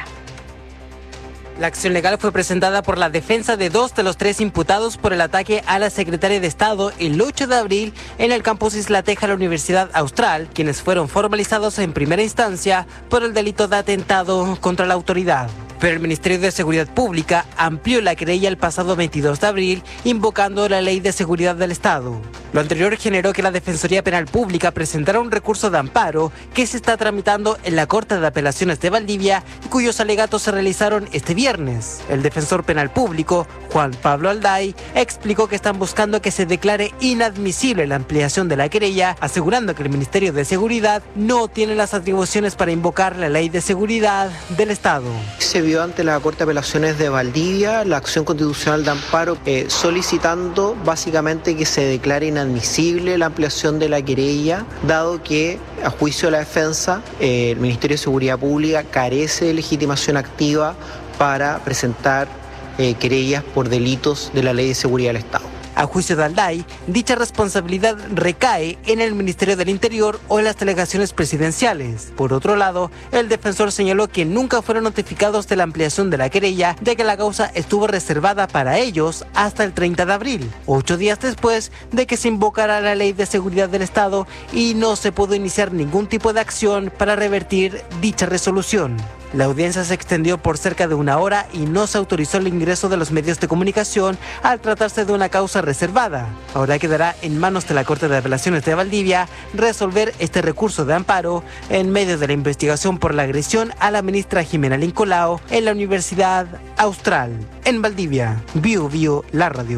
La acción legal fue presentada por la defensa de 2 de los 3 imputados por el ataque a la secretaria de Estado el 8 de abril en el campus Isla Teja de la Universidad Austral, quienes fueron formalizados en primera instancia por el delito de atentado contra la autoridad. Pero el Ministerio de Seguridad Pública amplió la querella el pasado 22 de abril, invocando la Ley de Seguridad del Estado. Lo anterior generó que la Defensoría Penal Pública presentara un recurso de amparo que se está tramitando en la Corte de Apelaciones de Valdivia y cuyos alegatos se realizaron este viernes. El defensor penal público, Juan Pablo Alday, explicó que están buscando que se declare inadmisible la ampliación de la querella, asegurando que el Ministerio de Seguridad no tiene las atribuciones para invocar la Ley de Seguridad del Estado. Se vio ante la Corte de Apelaciones de Valdivia la acción constitucional de amparo solicitando básicamente que se declare inadmisible la ampliación de la querella, dado que a juicio de la defensa el Ministerio de Seguridad Pública carece de legitimación activa para presentar querellas por delitos de la Ley de Seguridad del Estado. A juicio de Alday, dicha responsabilidad recae en el Ministerio del Interior o en las delegaciones presidenciales. Por otro lado, el defensor señaló que nunca fueron notificados de la ampliación de la querella, ya que la causa estuvo reservada para ellos hasta el 30 de abril, 8 días después de que se invocara la Ley de Seguridad del Estado y no se pudo iniciar ningún tipo de acción para revertir dicha resolución. La audiencia se extendió por cerca de 1 hora y no se autorizó el ingreso de los medios de comunicación al tratarse de una causa reservada. Ahora quedará en manos de la Corte de Apelaciones de Valdivia resolver este recurso de amparo en medio de la investigación por la agresión a la ministra Jimena Lincolao en la Universidad Austral. En Valdivia, Bio Bio, la radio.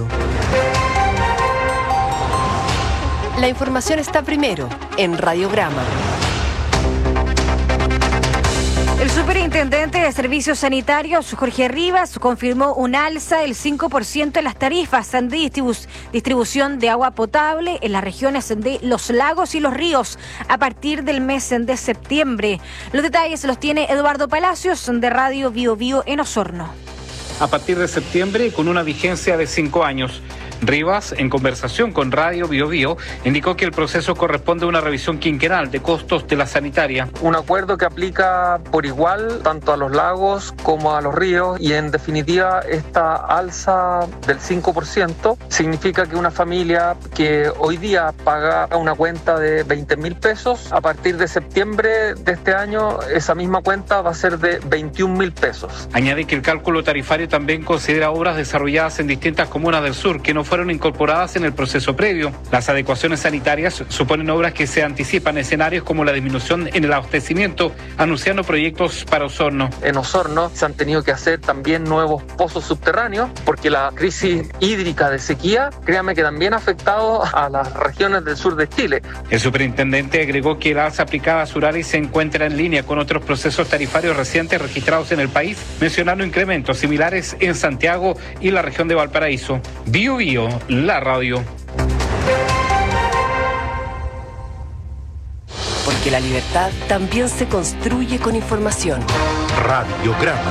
La información está primero en Radiograma. El superintendente de Servicios Sanitarios, Jorge Rivas, confirmó un alza del 5% en las tarifas de distribución de agua potable en las regiones de los lagos y los ríos a partir del mes de septiembre. Los detalles los tiene Eduardo Palacios de Radio Bio Bio en Osorno. A partir de septiembre, con una vigencia de 5 años. Rivas, en conversación con Radio Bio Bio, indicó que el proceso corresponde a una revisión quinquenal de costos de la sanitaria. Un acuerdo que aplica por igual tanto a los lagos como a los ríos, y en definitiva esta alza del 5% significa que una familia que hoy día paga una cuenta de 20.000 pesos, a partir de septiembre de este año esa misma cuenta va a ser de 21.000 pesos. Añade que el cálculo tarifario también considera obras desarrolladas en distintas comunas del sur que no fueron incorporadas en el proceso previo. Las adecuaciones sanitarias suponen obras que se anticipan, escenarios como la disminución en el abastecimiento, anunciando proyectos para Osorno. En Osorno se han tenido que hacer también nuevos pozos subterráneos porque la crisis hídrica de sequía, créame que también ha afectado a las regiones del sur de Chile. El superintendente agregó que el alza aplicada a Suralis se encuentra en línea con otros procesos tarifarios recientes registrados en el país, mencionando incrementos similares en Santiago y la región de Valparaíso. Bio Bio, la radio. Porque la libertad también se construye con información. Radiograma.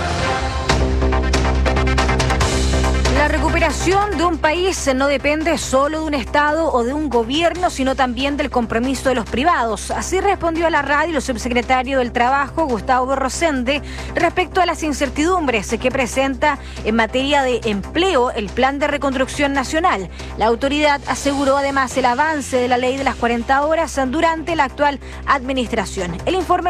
La recuperación de un país no depende solo de un Estado o de un gobierno, sino también del compromiso de los privados. Así respondió a la radio el subsecretario del Trabajo, Gustavo Rosende, respecto a las incertidumbres que presenta en materia de empleo el Plan de Reconstrucción Nacional. La autoridad aseguró además el avance de la ley de las 40 horas durante la actual administración. El informe